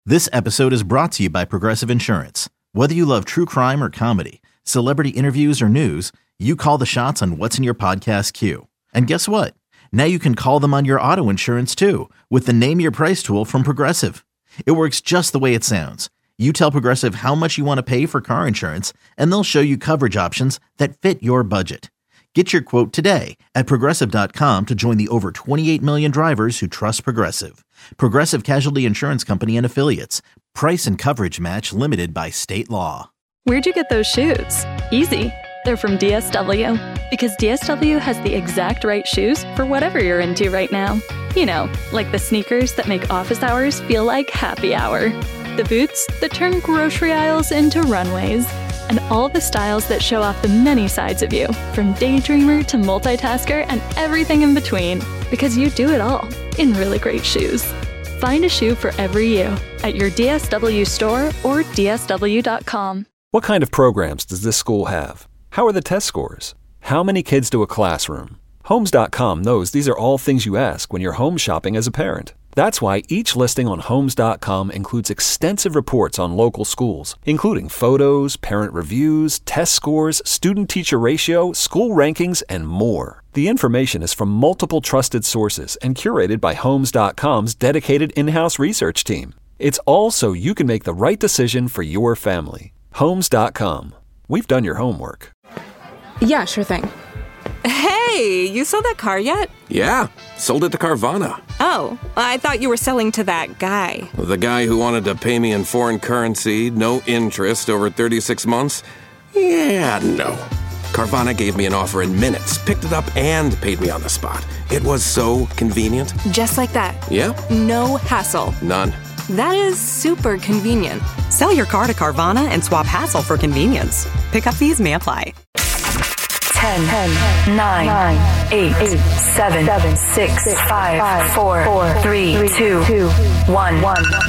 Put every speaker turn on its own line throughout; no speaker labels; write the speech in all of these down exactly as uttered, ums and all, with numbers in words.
This episode is brought to you by Progressive Insurance. Whether you love true crime or comedy, celebrity interviews or news, you call the shots on what's in your podcast queue. And guess what? Now you can call them on your auto insurance too with the Name Your Price tool from Progressive. It works just the way it sounds. You tell Progressive how much you want to pay for car insurance, and they'll show you coverage options that fit your budget. Get your quote today at Progressive dot com to join the over twenty-eight million drivers who trust Progressive. Progressive Casualty Insurance Company and Affiliates. Price and coverage match limited by state law.
Where'd you get those shoes? Easy. They're from D S W. Because D S W has the exact right shoes for whatever you're into right now. You know, like the sneakers that make office hours feel like happy hour. The boots that turn grocery aisles into runways. And all the styles that show off the many sides of you, from daydreamer to multitasker and everything in between. Because you do it all in really great shoes. Find a shoe for every you at your D S W store or D S W dot com.
What kind of programs does this school have? How are the test scores? How many kids do a classroom? Homes dot com knows these are all things you ask when you're home shopping as a parent. That's why each listing on Homes dot com includes extensive reports on local schools, including photos, parent reviews, test scores, student-teacher ratio, school rankings, and more. The information is from multiple trusted sources and curated by Homes dot com's dedicated in-house research team. It's all so you can make the right decision for your family. Homes dot com. We've done your homework.
Yeah, sure thing. Hey, you sold that car yet?
Yeah, sold it to Carvana.
Oh, I thought you were selling to that guy.
The guy who wanted to pay me in foreign currency, no interest, over thirty-six months? Yeah, no. Carvana gave me an offer in minutes, picked it up, and paid me on the spot. It was so convenient.
Just like that.
Yeah.
No hassle.
None.
That is super convenient.
Sell your car to Carvana and swap hassle for convenience. Pickup fees may apply.
ten, ten, nine, eight, seven, six, five, four, three, two, one.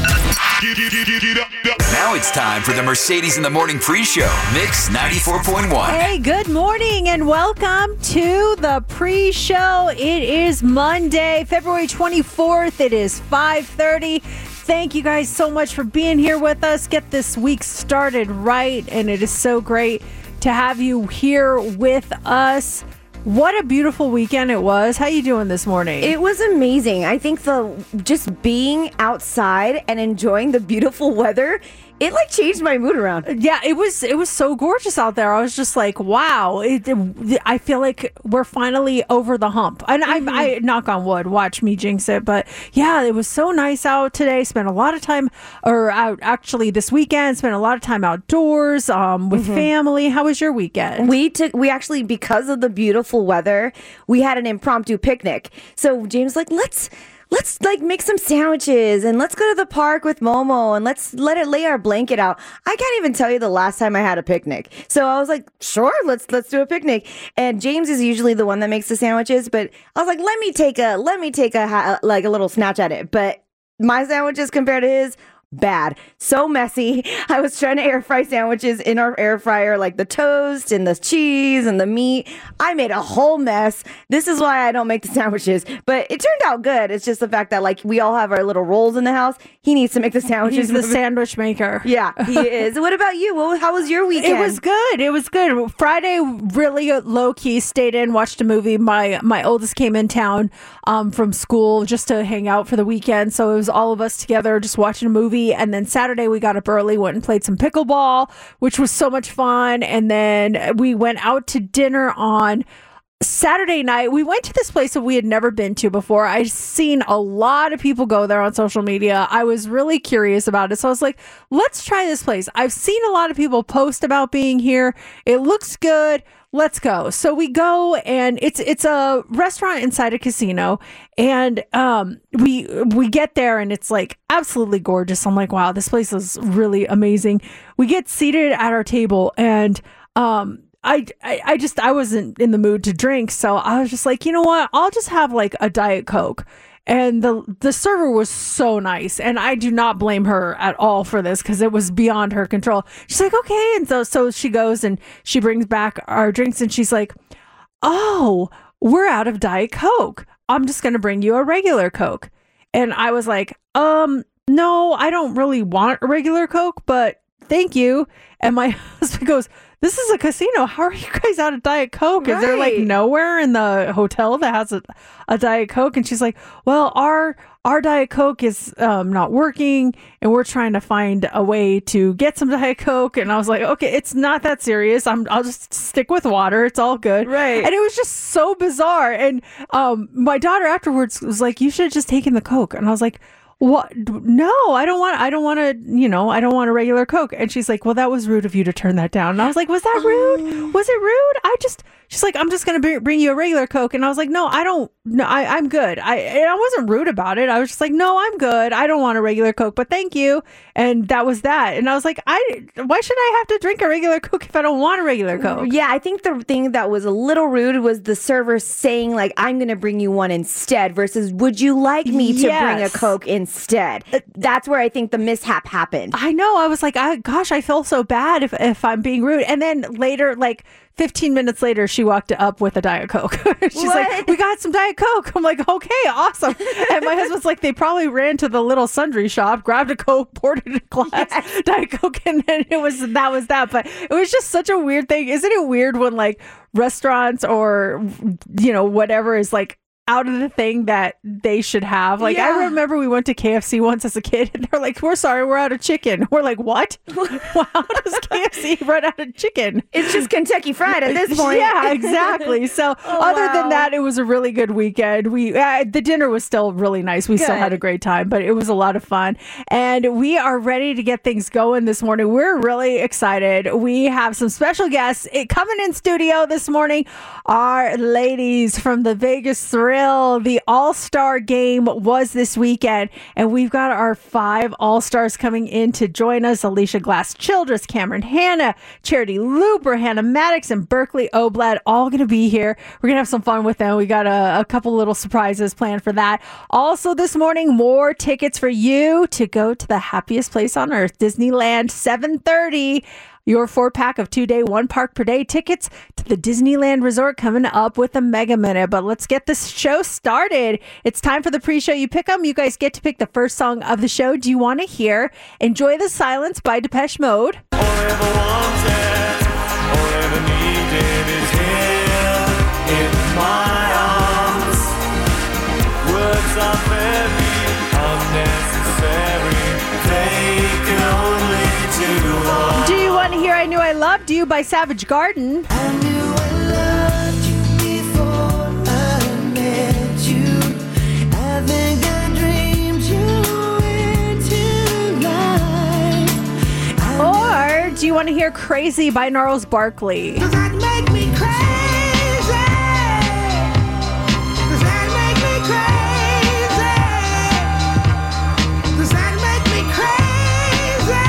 Now it's time for the Mercedes in the Morning pre-show, Mix ninety-four point one.
Hey, good morning and welcome to the pre-show. It is Monday, February twenty-fourth. It is five thirty. Thank you guys so much for being here with us. Get this week started right, and it is so great to have you here with us. What a beautiful weekend it was. How you doing this morning?
It was amazing. I think the just being outside and enjoying the beautiful weather, it like changed my mood around.
Yeah, it was it was so gorgeous out there. I was just like, wow. It, it, I feel like we're finally over the hump. And mm-hmm. I, I knock on wood, watch me jinx it. But yeah, it was so nice out today. Spent a lot of time, or out actually this weekend, spent a lot of time outdoors um, with mm-hmm. family. How was your weekend?
We took, we actually, because of the beautiful weather, we had an impromptu picnic. So James was like, let's... Let's like make some sandwiches and let's go to the park with Momo and let's let it lay our blanket out. I can't even tell you the last time I had a picnic. So I was like, sure, let's let's do a picnic. And James is usually the one that makes the sandwiches, but I was like, let me take a let me take a like a little snatch at it. But my sandwiches compared to his, bad. So messy. I was trying to air fry sandwiches in our air fryer, like the toast and the cheese and the meat. I made a whole mess. This is why I don't make the sandwiches, but it turned out good. It's just the fact that like we all have our little rolls in the house. He needs to make the sandwiches.
He's the sandwich maker.
Yeah, he is. What about you? Well, how was your weekend?
It was good. It was good. Friday, really low key, stayed in, watched a movie. My my oldest came in town um, from school just to hang out for the weekend. So it was all of us together just watching a movie. And then Saturday we got up early, went and played some pickleball, which was so much fun. And then we went out to dinner on Saturday night. We went to this place that we had never been to before. I've seen a lot of people go there on social media. I was really curious about it. So I was like, let's try this place. I've seen a lot of people post about being here. It looks good. Let's go. So we go, and it's it's a restaurant inside a casino, and um we we get there, and it's like absolutely gorgeous. I'm like, wow, this place is really amazing. We get seated at our table, and um I, I I just I wasn't in the mood to drink, so I was just like, you know what? I'll just have like a Diet Coke. And the the server was so nice, and I do not blame her at all for this because it was beyond her control. She's like, okay, and so so she goes and she brings back our drinks, and she's like, oh, we're out of Diet Coke. I'm just gonna bring you a regular Coke. And I was like, um, no, I don't really want a regular Coke, but thank you. And my husband goes, this is a casino. How are you guys out of Diet Coke? Is there like
Right.
nowhere in the hotel that has a, a Diet Coke? And she's like, well, our our Diet Coke is um, not working and we're trying to find a way to get some Diet Coke. And I was like, okay, it's not that serious. I'm, I'll just stick with water. It's all good.
Right.
And it was just so bizarre. And um, my daughter afterwards was like, you should have just taken the Coke. And I was like, what? No, I don't want, I don't want to, you know, I don't want a regular Coke. And she's like, well, that was rude of you to turn that down. And I was like, was that rude? Was it rude? I just, she's like, I'm just going to bring you a regular Coke. And I was like, no, I don't, no, I, I'm good. I, and I wasn't rude about it. I was just like, no, I'm good. I don't want a regular Coke, but thank you. And that was that. And I was like, I, why should I have to drink a regular Coke if I don't want a regular Coke?
Yeah, I think the thing that was a little rude was the server saying, like, I'm going to bring you one instead versus would you like me to bring a
Yes.
Coke instead? That's where I think the mishap happened.
I know. I was like, I, gosh, I feel so bad if, if I'm being rude. And then later, like fifteen minutes later, she walked up with a Diet Coke. She's like,
What?
we got some Diet Coke. I'm like, okay, awesome. And my husband's like, they probably ran to the little sundry shop, grabbed a Coke, poured it in a glass, Diet Coke, and then it was, that was that. But it was just such a weird thing. Isn't it weird when like restaurants or, you know, whatever is like, out of the thing that they should have. Like,
Yeah.
I remember we went to K F C once as a kid and they're like, we're sorry, we're out of chicken. We're like, what? Well, how does K F C run out of chicken?
It's just Kentucky Fried at this point.
Yeah, exactly. So
Oh,
other
wow.
than that, it was a really good weekend. We uh, the dinner was still really nice. We still
Good.
had a great time, but it was a lot of fun. And we are ready to get things going this morning. We're really excited. We have some special guests eh, coming in studio this morning. Our ladies from the Vegas Thrill. The All-Star game was this weekend, and we've got our five All-Stars coming in to join us. Alicia Glass-Childress, Cameron Hanna, Charity Looper, Hannah Maddox, and Berkeley Oblad all going to be here. We're going to have some fun with them. We got a, a couple little surprises planned for that. Also this morning, more tickets for you to go to the happiest place on earth, Disneyland, seven thirty. Your four-pack of two-day, one-park-per-day tickets to the Disneyland Resort coming up with a Mega Minute. But let's get this show started. It's time for the pre-show. You pick them. You guys get to pick the first song of the show. Do you want to hear Enjoy the Silence by Depeche Mode?
All ever wanted, all ever needed is here in my arms. Words are very unnecessary. They can only do harm.
Do you want to hear I Knew I Loved You by Savage Garden?
I knew I loved you before I met you. I think I dreamed you into life.
Or do you want to hear Crazy by Gnarls Barkley?
Does that make me crazy? Does that make me crazy? Does that make me crazy?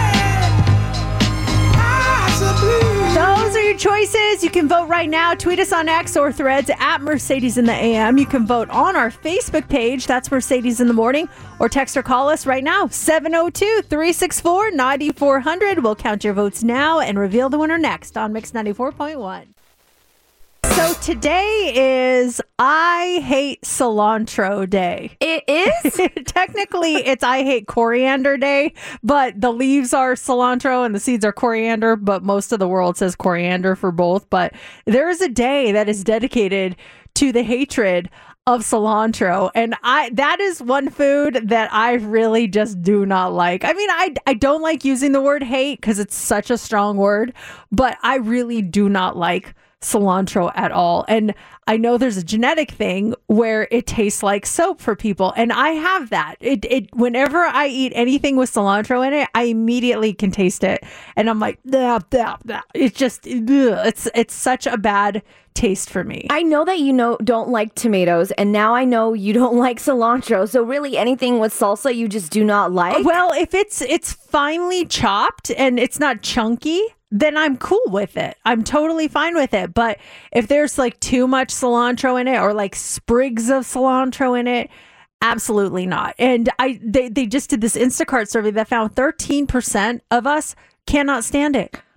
Possibly.
Those are your choices. You can vote right now. Tweet us on X or Threads at Mercedes in the A M. You can vote on our Facebook page. That's Mercedes in the Morning. Or text or call us right now. seven oh two, three six four, nine four hundred. We'll count your votes now and reveal the winner next on Mix ninety-four point one. So today is I Hate Cilantro Day.
It is?
Technically, it's I Hate Coriander Day, but the leaves are cilantro and the seeds are coriander, but most of the world says coriander for both. But there is a day that is dedicated to the hatred of cilantro, and I that is one food that I really just do not like. I mean, I, I don't like using the word hate because it's such a strong word, but I really do not like cilantro at all. And I know there's a genetic thing where it tastes like soap for people, and I have that. It it whenever I eat anything with cilantro in it, I immediately can taste it, and I'm like, blah, blah, blah. It's just ugh. it's it's such a bad taste for me.
I know that you know don't like tomatoes, and now I know you don't like cilantro. So really, anything with salsa you just do not like.
Well, if it's it's finely chopped and it's not chunky, then I'm cool with it. I'm totally fine with it. But if there's like too much cilantro in it or like sprigs of cilantro in it, absolutely not. And I they, they just did this Instacart survey that found thirteen percent of us cannot stand it.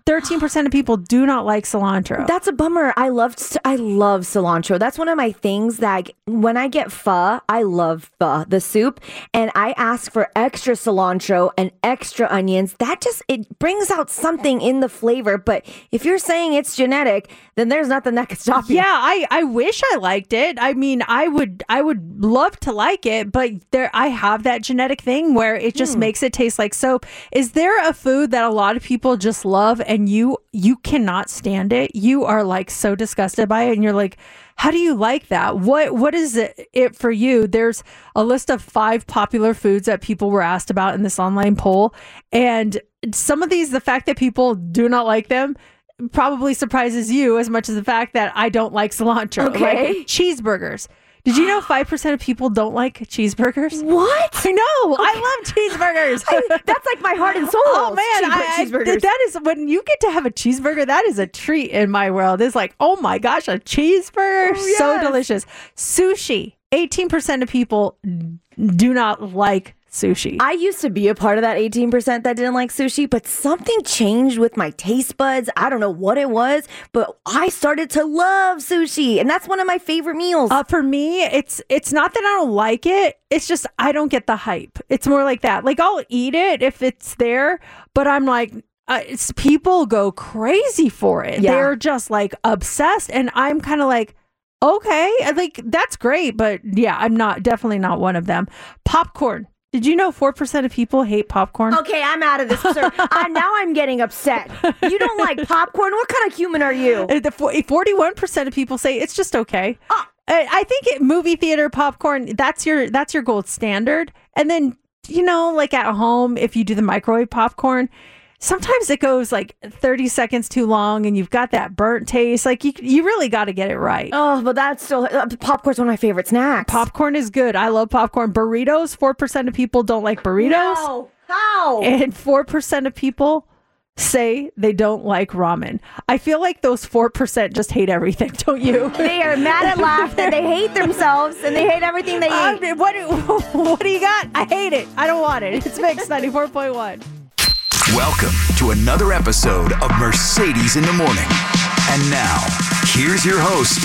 thirteen percent of people do not like cilantro.
That's a bummer. I love I love cilantro. That's one of my things that I, when I get pho, I love pho, the soup, and I ask for extra cilantro and extra onions. That just, it brings out something in the flavor. But if you're saying it's genetic, then there's nothing that can stop you.
Yeah, I, I wish I liked it. I mean, I would I would love to like it, but there I have that genetic thing where it just
Hmm.
makes it taste like soap. Is there a food that a lot of people just love and you you cannot stand it? You are like so disgusted by it and you're like, how do you like that? What what is it, it for you? There's a list of five popular foods that people were asked about in this online poll, and some of these, the fact that people do not like them probably surprises you as much as the fact that I don't like cilantro.
Okay.
Like cheeseburgers. Did you know five percent of people don't like cheeseburgers?
What?
I know. I love cheeseburgers.
I- that's like my heart and soul.
Oh man,
Cheeseburger-
I, I-
cheeseburgers.
that is when you get to have a cheeseburger. That is a treat in my world. It's like, oh my gosh, a cheeseburger,
Oh,
so
yes.
delicious. Sushi. eighteen percent of people do not like sushi.
I used to be a part of that eighteen percent that didn't like sushi, but something changed with my taste buds. I don't know what it was, but I started to love sushi, and that's one of my favorite meals.
Uh, for me, it's it's not that I don't like it. It's just I don't get the hype. It's more like that. Like I'll eat it if it's there, but I'm like, uh, it's people go crazy for it.
Yeah.
They're just like obsessed, and I'm kind of like, okay, like that's great, but yeah, I'm not definitely not one of them. Popcorn. Did you know four percent of people hate popcorn?
Okay, I'm out of this. Sir. I, now I'm getting upset. You don't like popcorn? What kind of human are you?
Uh, The fo- forty-one percent of people say it's just okay.
Oh.
I I think it, movie theater popcorn, that's your that's your gold standard. And then, you know, like at home, if you do the microwave popcorn, sometimes it goes like thirty seconds too long and you've got that burnt taste. Like you you really got to get it right.
Oh, but that's still uh, popcorn's one of my favorite snacks.
Popcorn is good. I love popcorn. Burritos, four percent of people don't like burritos.
No. How?
And four percent of people say they don't like ramen. I feel like those four percent just hate everything, don't you?
They are mad at life, that they hate themselves, and they hate everything they
Um,
eat.
what, do, what do you got? I hate it. I don't want it. It's Mix ninety-four point one.
Welcome to another episode of Mercedes in the Morning. And now, here's your host,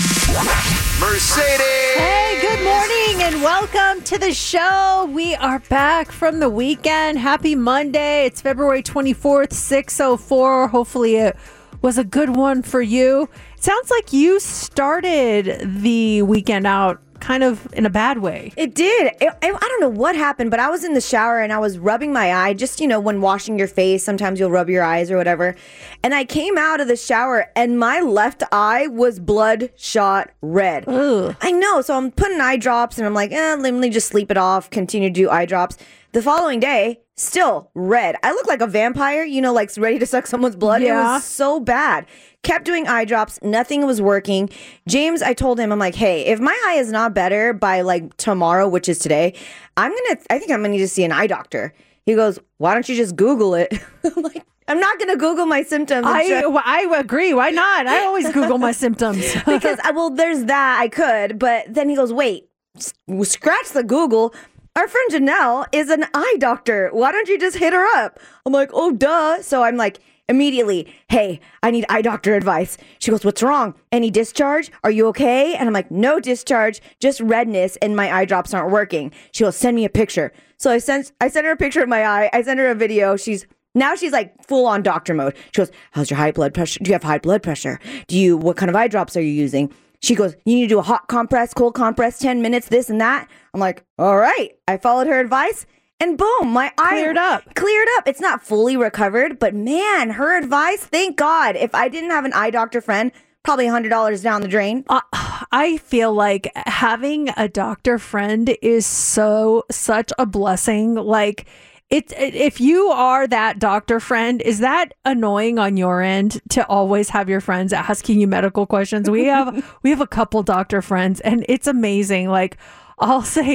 Mercedes.
Hey, good morning and welcome to the show. We are back from the weekend. Happy Monday. It's February twenty-fourth, six oh four. Hopefully it was a good one for you. It sounds like you started the weekend out kind of in a bad way.
It did. It, I I don't know what happened, but I was in the shower and I was rubbing my eye. Just, you know, when washing your face, sometimes you'll rub your eyes or whatever. And I came out of the shower and my left eye was bloodshot red.
Ugh.
I know. So I'm putting eye drops and I'm like, eh, let me just sleep it off, continue to do eye drops. The following day, still red. I look like a vampire, you know, like ready to suck someone's blood. It
Yeah.
was so bad. Kept doing eye drops. Nothing was working. James, I told him, I'm like, hey, if my eye is not better by like tomorrow, which is today, I'm going to, I think I'm going to need to see an eye doctor. He goes, why don't you just Google it? I'm like, I'm not going to Google my symptoms. and
I,
try-
well, I agree. Why not? I always Google my symptoms.
because I, well, there's that I could, but then he goes, wait, s- scratch the Google. Our friend Janelle is an eye doctor. Why don't you just hit her up? I'm like, oh, duh. So I'm like, immediately, hey, I need eye doctor advice. She goes, what's wrong? Any discharge? Are you okay? And I'm like, no discharge, just redness, and my eye drops aren't working. She goes, send me a picture. So I sent, I sent her a picture of my eye. I sent her a video. She's now she's like full on doctor mode. She goes, how's your high blood pressure? Do you have high blood pressure? Do you, what kind of eye drops are you using? She goes, you need to do a hot compress, cold compress, ten minutes, this and that. I'm like, all right. I followed her advice and boom, my eye
Cleared up.
Cleared up. It's not fully recovered, but man, her advice, thank God. If I didn't have an eye doctor friend, probably one hundred dollars down the drain.
Uh, I feel like having a doctor friend is so, such a blessing. Like, It, it, if you are that doctor friend, is that annoying on your end to always have your friends asking you medical questions? We have we have a couple doctor friends, and it's amazing. Like, I'll say,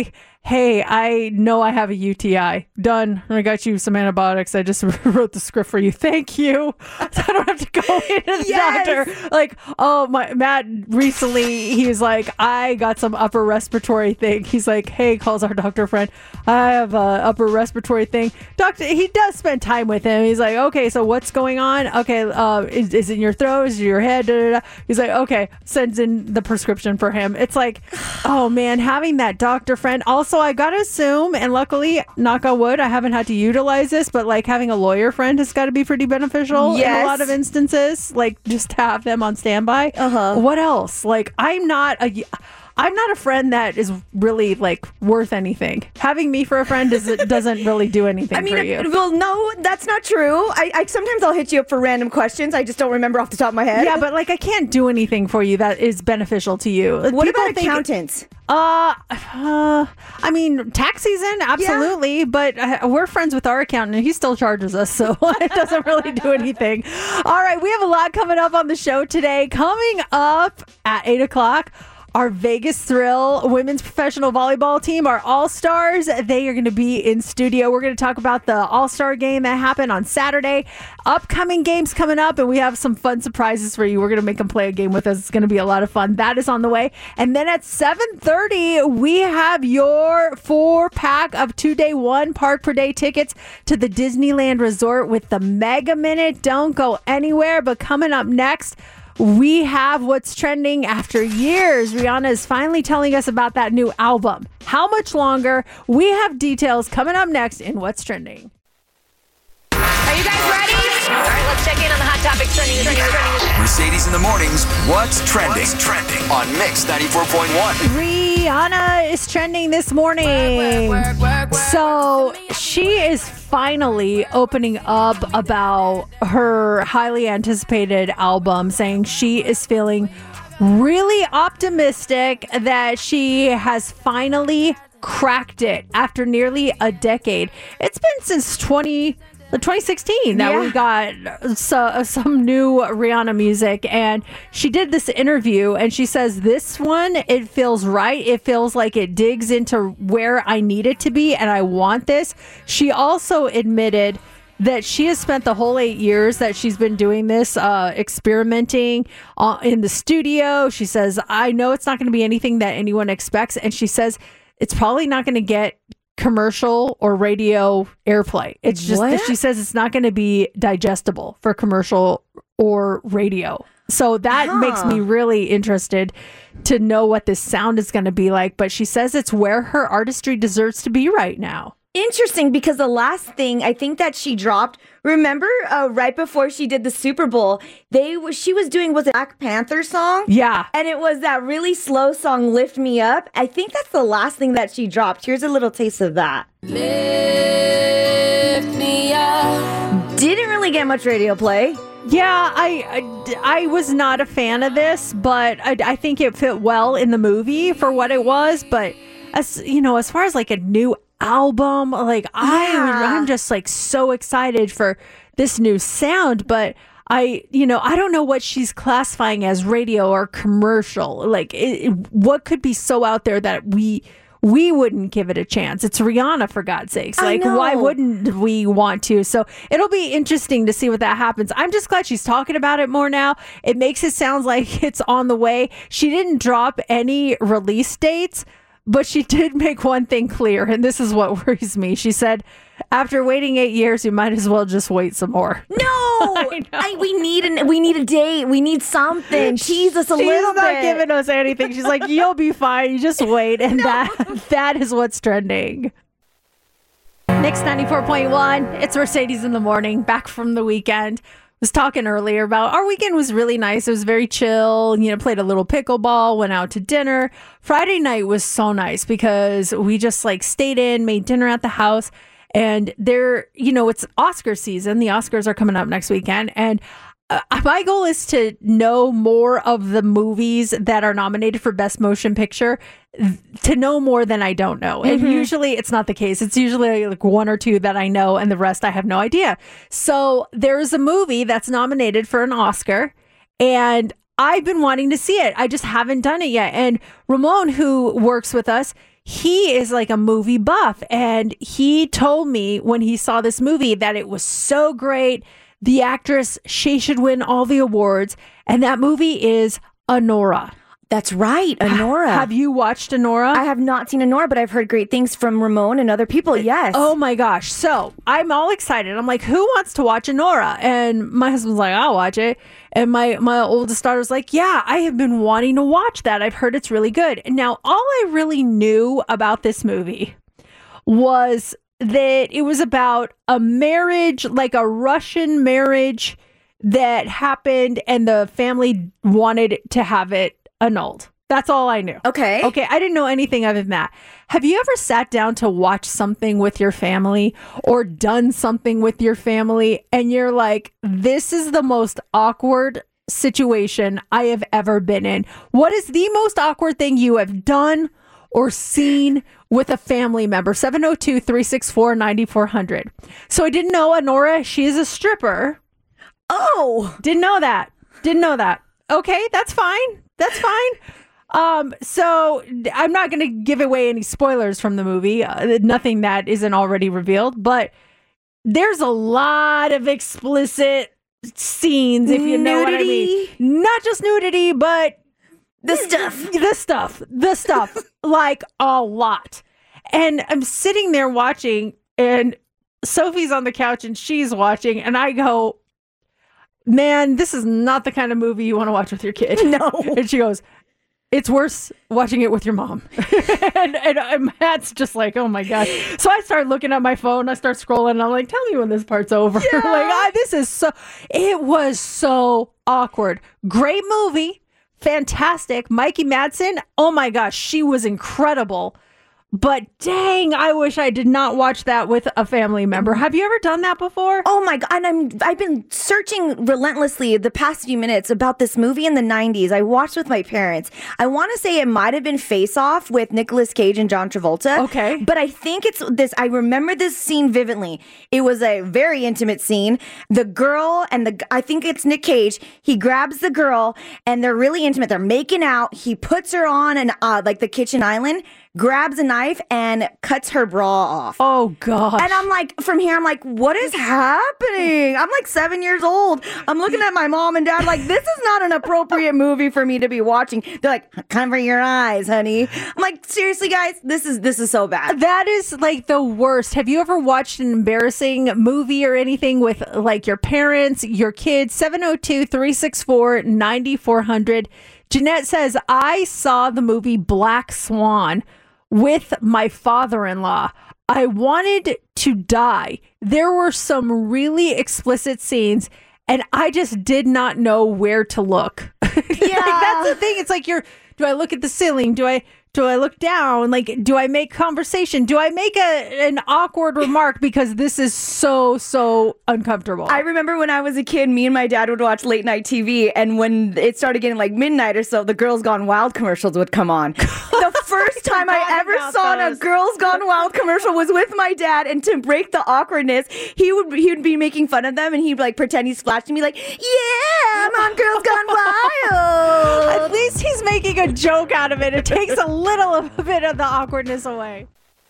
hey, I know I have a U T I. Done. I got you some antibiotics. I just wrote the script for you. Thank you. So I don't have to go into the
Yes.
doctor. Like, oh, my Matt recently, he was like, I got some upper respiratory thing. He's like, hey, calls our doctor friend. I have a upper respiratory thing. Doctor, he does spend time with him. He's like, okay, so what's going on? Okay, uh, is, is it in your throat? Is it your head? Da, da, da. He's like, okay, sends in the prescription for him. It's like, oh man, having that doctor friend. Also, I gotta assume, and luckily, knock on wood, I haven't had to utilize this, but like having a lawyer friend has got to be pretty beneficial in
Yes.
a lot of instances. Like just to have them on standby.
Uh-huh.
What else? Like I'm not a. I'm not a friend that is really like worth anything. Having me for a friend is, doesn't really do anything
I mean,
for you.
well, no, that's not true. I, I sometimes I'll hit you up for random questions. I just don't remember off the top of my head.
Yeah, but like I can't do anything for you that is beneficial to you.
What
People
about
think-
accountants?
Uh, uh, I mean, tax season, absolutely. But uh, we're friends with our accountant, and he still charges us, so it doesn't really do anything. All right, we have a lot coming up on the show today. Coming up at eight o'clock. Our Vegas Thrill women's professional volleyball team, our All-Stars, they are going to be in studio. We're going to talk about the All-Star game that happened on Saturday. Upcoming games coming up, and we have some fun surprises for you. We're going to make them play a game with us. It's going to be a lot of fun. That is on the way. And then at seven thirty, we have your four-pack of two-day, one-park-per-day tickets to the Disneyland Resort with the Mega Minute. Don't go anywhere, but coming up next, we have what's trending after years. Rihanna is finally telling us about that new album. How much longer? We have details coming up next in What's Trending.
Are you guys ready? All right, let's check in on the hot topics trending. trending, trending.
Mercedes in the mornings. What's trending? What's trending on Mix ninety-four point one.
Rihanna is trending this morning. So she is finally opening up about her highly anticipated album, saying she is feeling really optimistic that she has finally cracked it after nearly a decade. It's been since twenty sixteen that
Yeah.
we got so, some new Rihanna music, and she did this interview and she says this one, it feels right. It feels like it digs into where I need it to be and I want this. She also admitted that she has spent the whole eight years that she's been doing this, uh, experimenting uh, in the studio. She says, I know it's not going to be anything that anyone expects. And she says, it's probably not going to get commercial or radio airplay. It's just
What?
that she says it's not going to be digestible for commercial or radio. So that
Huh.
makes me really interested to know what this sound is going to be like. But she says it's where her artistry deserves to be right now.
Interesting, because the last thing I think that she dropped, remember uh, right before she did the Super Bowl, they was she was doing was it Black Panther song?
Yeah.
And it was that really slow song, Lift Me Up. I think that's the last thing that she dropped. Here's a little taste of that.
Lift me up.
Didn't really get much radio play.
Yeah, I, I I was not a fan of this, but I, I think it fit well in the movie for what it was. But as you know, as far as like a new album, like I
Yeah.
I'm just like so excited for this new sound. But I you know I don't know what she's classifying as radio or commercial. Like it, it- what could be so out there that we. We wouldn't give it a chance. It's Rihanna, for God's sakes.
I
Like, why
know.
wouldn't we want to? So it'll be interesting to see what that happens. I'm just glad she's talking about it more now. It makes it sound like it's on the way. She didn't drop any release dates, but she did make one thing clear, and this is what worries me. She said, after waiting eight years, you might as well just wait some more.
No, I I, we need an we need a date. We need something. Tease us a
She's
little
not
bit.
giving us anything. She's like, you'll be fine. You just wait. And that that is what's trending. Mix ninety-four point one. It's Mercedes in the morning. Back from the weekend. Was talking earlier about our weekend was really nice. It was very chill. You know, played a little pickleball, went out to dinner. Friday night was so nice because we just like stayed in, made dinner at the house. And there, you know, it's Oscar season. The Oscars are coming up next weekend. And uh, my goal is to know more of the movies that are nominated for Best Motion Picture, th- to know more than I don't know. And
Mhm.
usually it's not the case. It's usually like one or two that I know, and the rest I have no idea. So there's a movie that's nominated for an Oscar, and I've been wanting to see it. I just haven't done it yet. And Ramon, who works with us, he is like a movie buff. And he told me when he saw this movie that it was so great. The actress, she should win all the awards. And that movie is Anora.
That's right, Anora.
Have you watched Anora?
I have not seen Anora, but I've heard great things from Ramon and other people. Yes.
Oh my gosh. So I'm all excited. I'm like, who wants to watch Anora? And my husband's like, I'll watch it. And my, my oldest daughter's like, yeah, I have been wanting to watch that. I've heard it's really good. And now all I really knew about this movie was that it was about a marriage, like a Russian marriage that happened and the family wanted to have it annulled. That's all I knew.
Okay.
Okay. I didn't know anything other than that. Have you ever sat down to watch something with your family or done something with your family and you're like, this is the most awkward situation I have ever been in? What is the most awkward thing you have done or seen with a family member? seven oh two, three six four, nine four hundred. So I didn't know Anora, she is a stripper.
Oh,
didn't know that. Didn't know that. Okay, that's fine. That's fine. Um, so I'm not going to give away any spoilers from the movie. Uh, nothing that isn't already revealed, but there's a lot of explicit scenes, if you know what I mean. Not just nudity, but
the stuff.
The stuff. The stuff. Like a lot. And I'm sitting there watching, and Sophie's on the couch and she's watching, and I go, man, this is not the kind of movie you want to watch with your kid.
No.
And she goes, it's worse watching it with your mom. and, and, and Matt's just like, oh my God. So I start looking at my phone. I start scrolling. And I'm like, tell me when this part's over.
Yeah.
like, ah, this is so, it was so awkward. Great movie. Fantastic. Mikey Madsen. Oh my gosh. She was incredible. But dang, I wish I did not watch that with a family member. Have you ever done that before?
Oh my God. And I'm, I've been searching relentlessly the past few minutes about this movie in the nineties. I watched with my parents. I want to say it might have been Face Off with Nicolas Cage and John Travolta.
Okay.
But I think it's this, I remember this scene vividly. It was a very intimate scene. The girl and the, I think it's Nick Cage, he grabs the girl and they're really intimate. They're making out. He puts her on an, uh, like the kitchen island, grabs a knife and cuts her bra off.
Oh, God.
And I'm like, from here, I'm like, what is happening? I'm like seven years old. I'm looking at my mom and dad like, this is not an appropriate movie for me to be watching. They're like, cover your eyes, honey. I'm like, seriously, guys, this is this is so bad.
That is like the worst. Have you ever watched an embarrassing movie or anything with like your parents, your kids? seven oh two, three six four, nine four hundred. Jeanette says, I saw the movie Black Swan with my father-in-law. I wanted to die. There were some really explicit scenes and I just did not know where to look.
Yeah.
Like, that's the thing. It's like, you're, do I look at the ceiling? Do I do I look down? Like, do I make conversation? Do I make a an awkward remark because this is so, so uncomfortable?
I remember when I was a kid, me and my dad would watch late night T V, and when it started getting like midnight or so, the Girls Gone Wild commercials would come on. The first time I ever saw a Girls Gone Wild commercial was with my dad, and to break the awkwardness, he would he would be making fun of them, and he'd like pretend he's flashing me like, yeah, I'm on Girls Gone Wild.
At least he's making a joke out of it. It takes a little of a bit of the awkwardness away.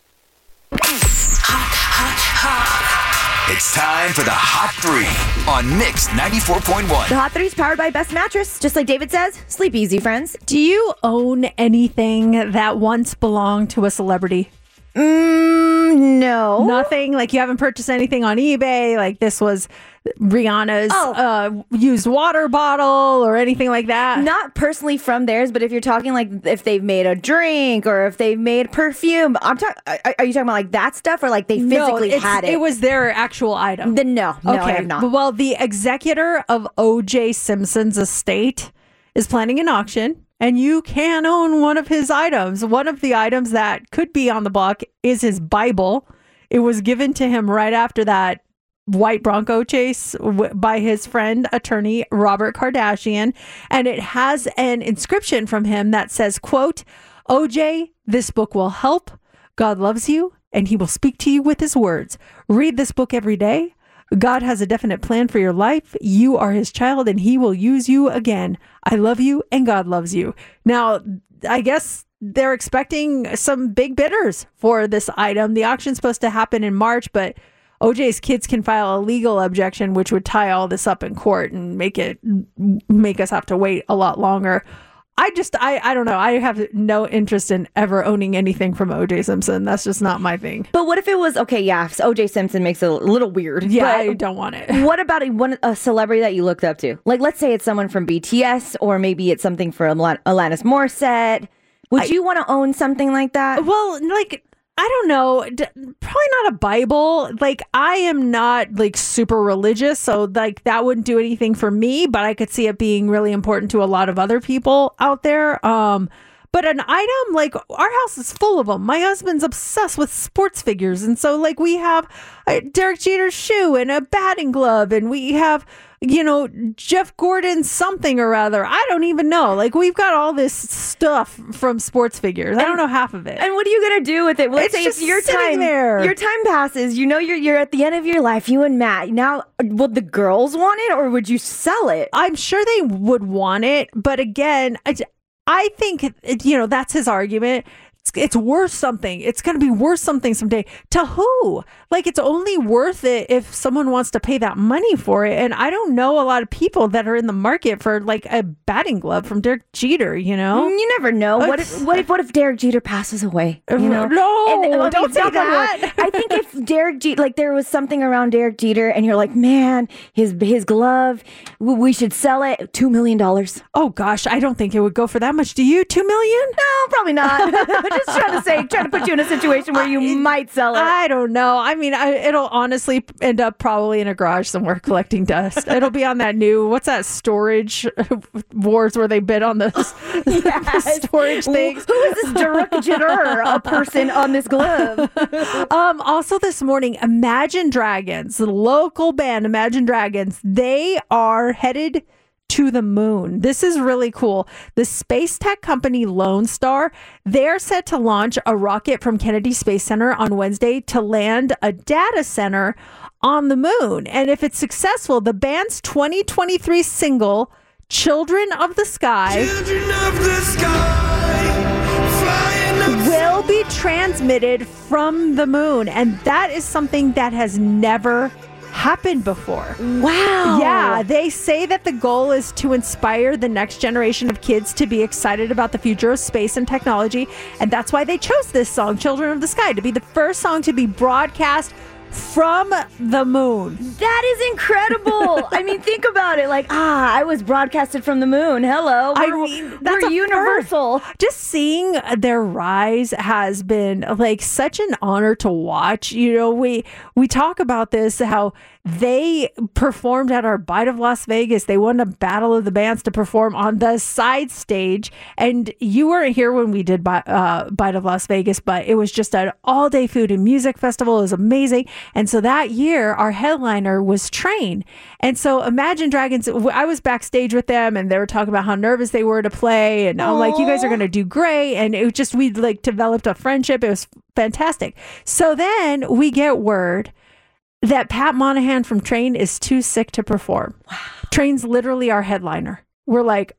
It's time for the Hot Three on Mix ninety-four point one.
The Hot Three is powered by Best Mattress. Just like David says, sleep easy, friends.
Do you own anything that once belonged to a celebrity?
Mm, no.
Nothing? Like you haven't purchased anything on eBay? Like this was Rihanna's
oh.
uh, used water bottle or anything like that?
Not personally from theirs, but if you're talking like if they've made a drink or if they've made perfume, I'm talking. Are you talking about like that stuff or like they physically
no,
had it?
It was their actual item.
Then no, no,
okay.
I have not.
Well, the executor of O J Simpson's estate is planning an auction. And you can own one of his items. One of the items that could be on the block is his Bible. It was given to him right after that white Bronco chase w- by his friend, attorney Robert Kardashian. And it has an inscription from him that says, quote, O J, this book will help. God loves you, and he will speak to you with his words. Read this book every day. God has a definite plan for your life. You are his child and he will use you again. I love you and God loves you. Now, I guess they're expecting some big bidders for this item. The auction's supposed to happen in March, but O J's kids can file a legal objection, which would tie all this up in court and make it make us have to wait a lot longer. I just, I, I don't know. I have no interest in ever owning anything from O J Simpson. That's just not my thing.
But what if it was, okay, yeah, so O J Simpson makes it a little weird.
Yeah,
but
I don't want it.
What about a, one, a celebrity that you looked up to? Like, let's say it's someone from B T S, or maybe it's something from Alan- Alanis Morissette. Would I, you want to own something like that?
Well, like, I don't know. D- probably not a Bible. Like, I am not like super religious, so like that wouldn't do anything for me, but I could see it being really important to a lot of other people out there. Um, but an item, like, our house is full of them. My husband's obsessed with sports figures. And so like we have a Derek Jeter's shoe and a batting glove, and we have, you know, Jeff Gordon's something or other. I don't even know. Like, we've got all this stuff from sports figures. I don't know half of it.
And what are you gonna do with it? Let's
it's
say
just
it's your time.
There.
Your time passes. You know, you're you're at the end of your life. You and Matt. Now, would the girls want it, or would you sell it?
I'm sure they would want it, but again, I, I think you know that's his argument. It's worth something. It's going to be worth something someday. To who? Like, it's only worth it if someone wants to pay that money for it. And I don't know a lot of people that are in the market for like a batting glove from Derek Jeter, you know?
You never know. What if, what if, what if Derek Jeter passes away? You know?
No,
and, well,
don't say that.
I think if Derek Jeter, like there was something around Derek Jeter and you're like, man, his, his glove, we should sell it. Two million dollars.
Oh gosh, I don't think it would go for that much. Do you? Two million?
No, probably not. Just trying to say, trying to put you in a situation where you I, might sell it.
I don't know. I mean, I, it'll honestly end up probably in a garage somewhere collecting dust. It'll be on that new, what's that storage wars where they bid on those yes. storage things.
Who is this Derek Jeter, a person on this glove?
um. Also this morning, Imagine Dragons, the local band Imagine Dragons, they are headed to the moon. This is really cool. The space tech company Lone Star, they're set to launch a rocket from Kennedy Space Center on Wednesday to land a data center on the moon. And if it's successful, the band's twenty twenty-three single, Children of the Sky,
Children of the Sky, flying
will be transmitted from the moon. And that is something that has never happened before.
Wow.
Yeah, they say that the goal is to inspire the next generation of kids to be excited about the future of space and technology, and that's why they chose this song, Children of the Sky, to be the first song to be broadcast from the moon.
That is incredible. I mean, think about it. Like, ah, I was broadcasted from the moon. Hello. We're,
I mean, that's
we're universal.
First. Just seeing their rise has been like such an honor to watch. You know, we we talk about this, how they performed at our Bite of Las Vegas. They won a Battle of the Bands to perform on the side stage. And you weren't here when we did uh, Bite of Las Vegas, but it was just an all-day food and music festival. It was amazing. And so that year, our headliner was Train. And so Imagine Dragons, I was backstage with them and they were talking about how nervous they were to play. And I'm like, you guys are going to do great. And it was just, we like developed a friendship. It was fantastic. So then we get word that Pat Monahan from Train is too sick to perform. Wow. Train's literally our headliner. We're like,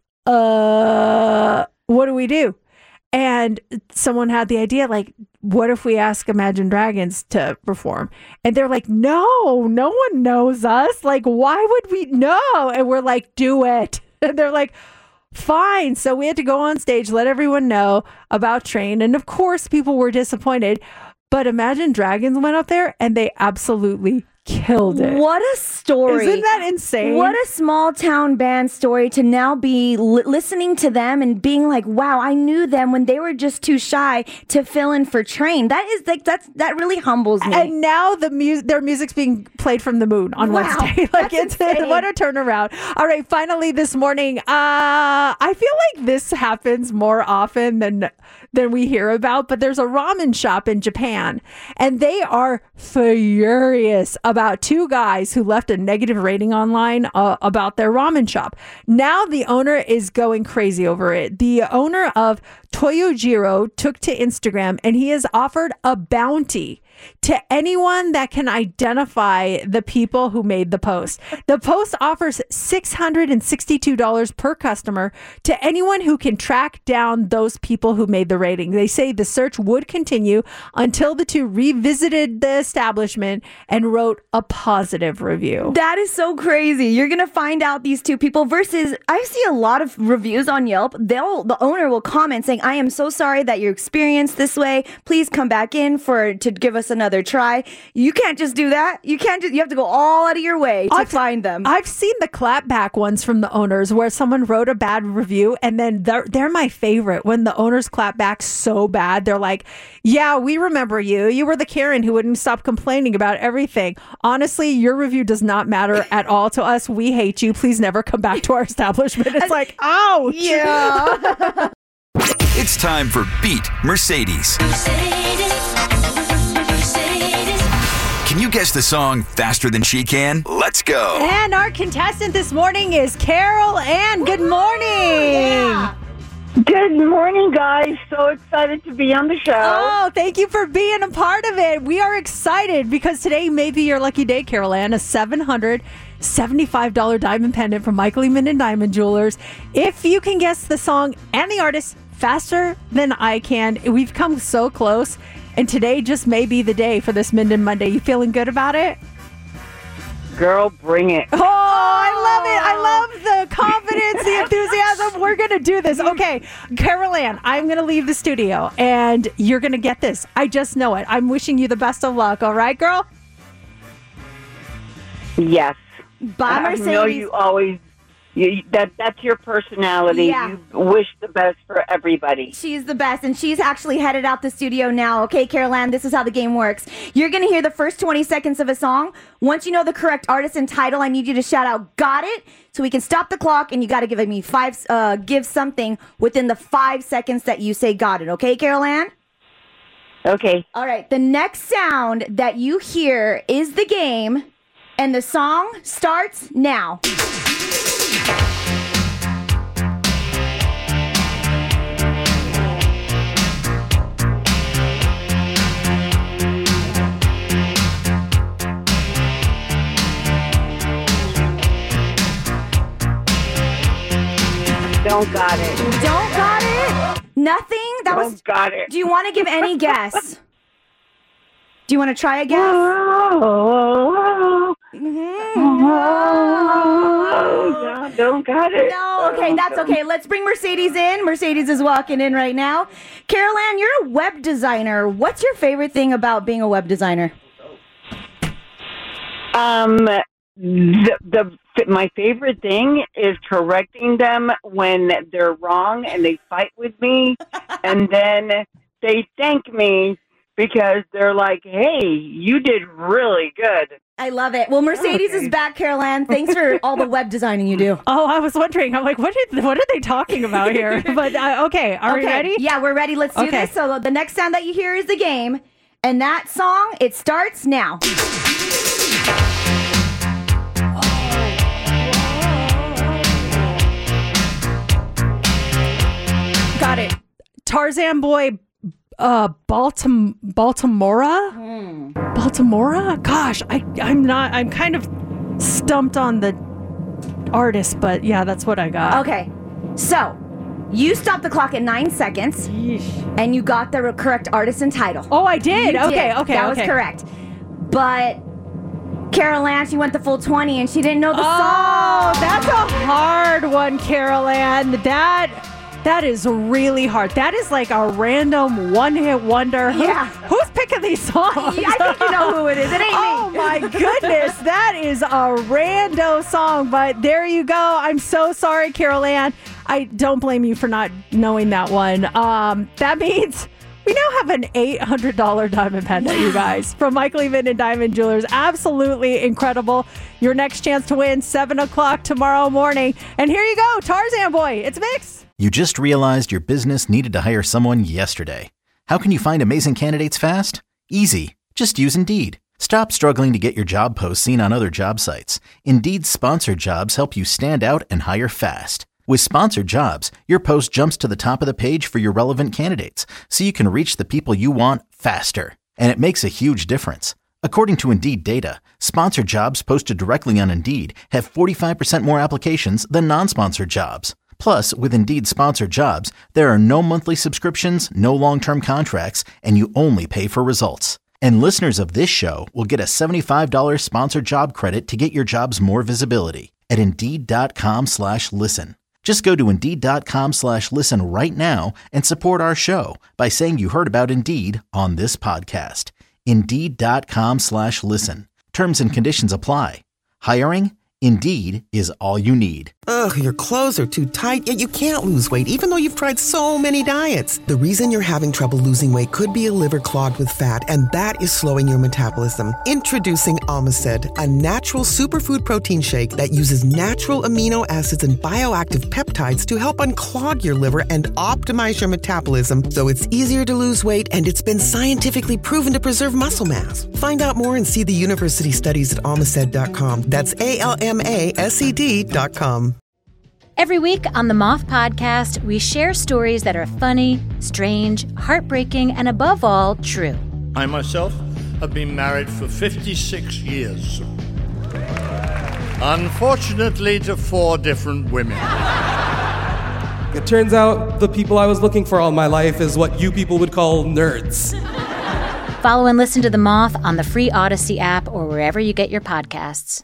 uh, what do we do? And someone had the idea, like, what if we ask Imagine Dragons to perform? And they're like, no, no one knows us. Like, why would we know? And we're like, do it. And they're like, fine. So we had to go on stage, let everyone know about Train. And of course, people were disappointed. But Imagine Dragons went up there and they absolutely killed it.
What a story.
Isn't that insane?
What a small town band story to now be li- listening to them and being like, wow, I knew them when they were just too shy to fill in for Train. That is like, that's, that really humbles me.
And now the mu- their music's being played from the moon on
wow,
Wednesday. Like, it's
insane.
What a turnaround. All right. Finally this morning, uh, I feel like this happens more often than than we hear about, but there's a ramen shop in Japan and they are furious about two guys who left a negative rating online uh, about their ramen shop. Now the owner is going crazy over it. The owner of Toyojiro took to Instagram and he has offered a bounty to to anyone that can identify the people who made the post. The post offers six hundred sixty-two dollars per customer to anyone who can track down those people who made the rating. They say the search would continue until the two revisited the establishment and wrote a positive review.
That is so crazy. You're going to find out these two people versus I see a lot of reviews on Yelp. They'll the owner will comment saying, I am so sorry that you experienced this way. Please come back in for to give us another try. You can't just do that. You can't just, you have to go all out of your way to
I've,
find them.
I've seen the clapback ones from the owners where someone wrote a bad review and then they're, they're my favorite when the owners clap back so bad. They're like, yeah, we remember you. You were the Karen who wouldn't stop complaining about everything. Honestly, your review does not matter at all to us. We hate you. Please never come back to our establishment. It's like, ouch.
Yeah.
It's time for Beat Mercedes. Mercedes, Mercedes. Can you guess the song faster than she can? Let's go.
And our contestant this morning is Carol Ann. Good morning.
Yeah.
Good morning, guys. So excited to be on the show.
Oh, thank you for being a part of it. We are excited because today may be your lucky day, Carol Ann. A seven hundred seventy-five dollars diamond pendant from Michael E. Minden Diamond Jewelers. If you can guess the song and the artist faster than I can, we've come so close. And today just may be the day for this Minden Monday. You feeling good about it?
Girl, bring it.
Oh, I love it. I love the confidence, the enthusiasm. We're going to do this. Okay, Carol Ann, I'm going to leave the studio, and you're going to get this. I just know it. I'm wishing you the best of luck. All right, girl?
Yes.
Bye, Mercedes.
I know you always... You, that that's your personality.
Yeah.
You wish the best for everybody.
She's the best, and she's actually headed out the studio now. Okay, Carol Ann, this is how the game works. You're going to hear the first twenty seconds of a song. Once you know the correct artist and title, I need you to shout out, got it, so we can stop the clock, and you got to give me five, uh, give something within the five seconds that you say got it. Okay, Carol Ann?
Okay.
All right, the next sound that you hear is the game, and the song starts now.
Don't got it.
Don't got it? Nothing? That
Don't
was
got it.
Do you want to give any guess? Do you want to try a guess?
Oh,
Mm-hmm.
oh, no, don't got it.
No, okay, that's okay. Let's bring Mercedes in. Mercedes is walking in right now. Carol Ann, you're a web designer. What's your favorite thing about being a web designer?
Um, the, the my favorite thing is correcting them when they're wrong and they fight with me, and then they thank me because they're like, "Hey, you did really good."
I love it. Well, Mercedes
okay.
is back, Carol Ann. Thanks for all the web designing you do.
Oh, I was wondering. I'm like, what are, what are they talking about here? But uh, okay, are
okay.
we ready?
Yeah, we're ready. Let's do
okay.
this. So the next sound that you hear is the game, and that song, it starts now.
Got it. Tarzan Boy, uh, Baltim- Baltimora?
Hmm.
Baltimora? Gosh, I, I'm not, I'm kind of stumped on the artist, but yeah, that's what I got.
Okay, so you stopped the clock at nine seconds,
Yeesh.
and you got the correct artist and title.
Oh, I did?
You
okay,
did.
okay,
That
okay.
was correct. But Carol Ann, she went the full twenty, and she didn't know the
oh,
song.
Oh, that's a hard one, Carol Ann. That... That is really hard. That is like a random one-hit wonder. Who,
Yeah.
Who's picking these songs?
Yeah, I think you know who it is. It ain't
oh,
me.
Oh, my goodness. That is a rando song. But there you go. I'm so sorry, Carol Ann. I don't blame you for not knowing that one. Um, that means... We now have an eight hundred dollars diamond pendant, you guys, from Michael E. Minden Diamond Jewelers. Absolutely incredible. Your next chance to win, seven o'clock tomorrow morning. And here you go, Tarzan Boy. It's Mix.
You just realized your business needed to hire someone yesterday. How can you find amazing candidates fast? Easy. Just use Indeed. Stop struggling to get your job posts seen on other job sites. Indeed's sponsored jobs help you stand out and hire fast. With sponsored jobs, your post jumps to the top of the page for your relevant candidates, so you can reach the people you want faster. And it makes a huge difference. According to Indeed data, sponsored jobs posted directly on Indeed have forty-five percent more applications than non-sponsored jobs. Plus, with Indeed sponsored jobs, there are no monthly subscriptions, no long-term contracts, and you only pay for results. And listeners of this show will get a seventy-five dollars sponsored job credit to get your jobs more visibility at Indeed.com slash listen. Just go to Indeed.com slash listen right now and support our show by saying you heard about Indeed on this podcast. Indeed.com slash listen. Terms and conditions apply. Hiring? Indeed is all you need.
Ugh, your clothes are too tight, yet you can't lose weight even though you've tried so many diets. The reason you're having trouble losing weight could be a liver clogged with fat, and that is slowing your metabolism. Introducing Omicid, a natural superfood protein shake that uses natural amino acids and bioactive peptides to help unclog your liver and optimize your metabolism so it's easier to lose weight, and it's been scientifically proven to preserve muscle mass. Find out more and see the university studies at omicid dot com. That's A L M A S E D dot com.
Every week on the Moth Podcast, we share stories that are funny, strange, heartbreaking, and above all, true.
I myself have been married for fifty-six years. Unfortunately, to four different women.
It turns out the people I was looking for all my life is what you people would call nerds.
Follow and listen to The Moth on the free Odyssey app or wherever you get your podcasts.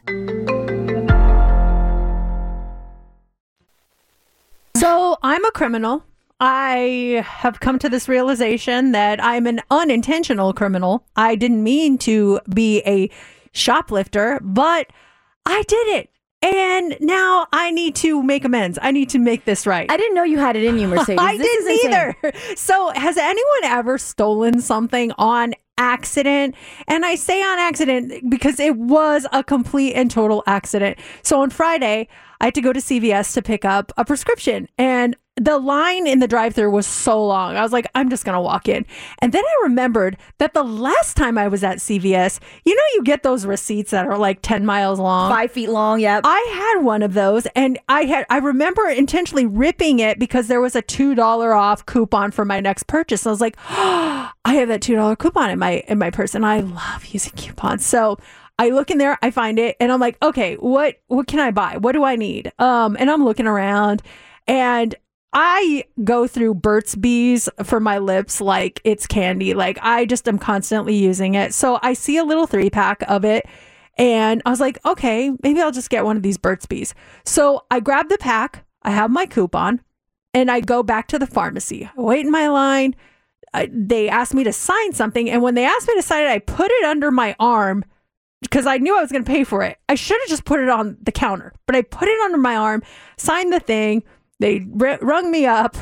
So I'm a criminal. I have come to this realization that I'm an unintentional criminal. I didn't mean to be a shoplifter, but I did it. And now I need to make amends. I need to make this right.
I didn't know you had it in you, Mercedes.
I
This
didn't
is
either. So has anyone ever stolen something on accident? And I say on accident because it was a complete and total accident. So on Friday, I had to go to C V S to pick up a prescription, and the line in the drive-thru was so long. I was like, I'm just going to walk in. And then I remembered that the last time I was at C V S, you know, you get those receipts that are like ten miles long.
Five feet long, yep.
I had one of those, and I had I remember intentionally ripping it because there was a two dollars off coupon for my next purchase. And I was like, oh, I have that two dollars coupon in my in my purse, and I love using coupons. So I look in there, I find it, and I'm like, okay, what what can I buy? What do I need? Um, and I'm looking around, and I go through Burt's Bees for my lips like it's candy. Like I just am constantly using it. So I see a little three pack of it, and I was like, okay, maybe I'll just get one of these Burt's Bees. So I grab the pack, I have my coupon, and I go back to the pharmacy. I wait in my line. I, they asked me to sign something, and when they asked me to sign it, I put it under my arm because I knew I was going to pay for it. I should have just put it on the counter, but I put it under my arm, signed the thing. They r- rung me up.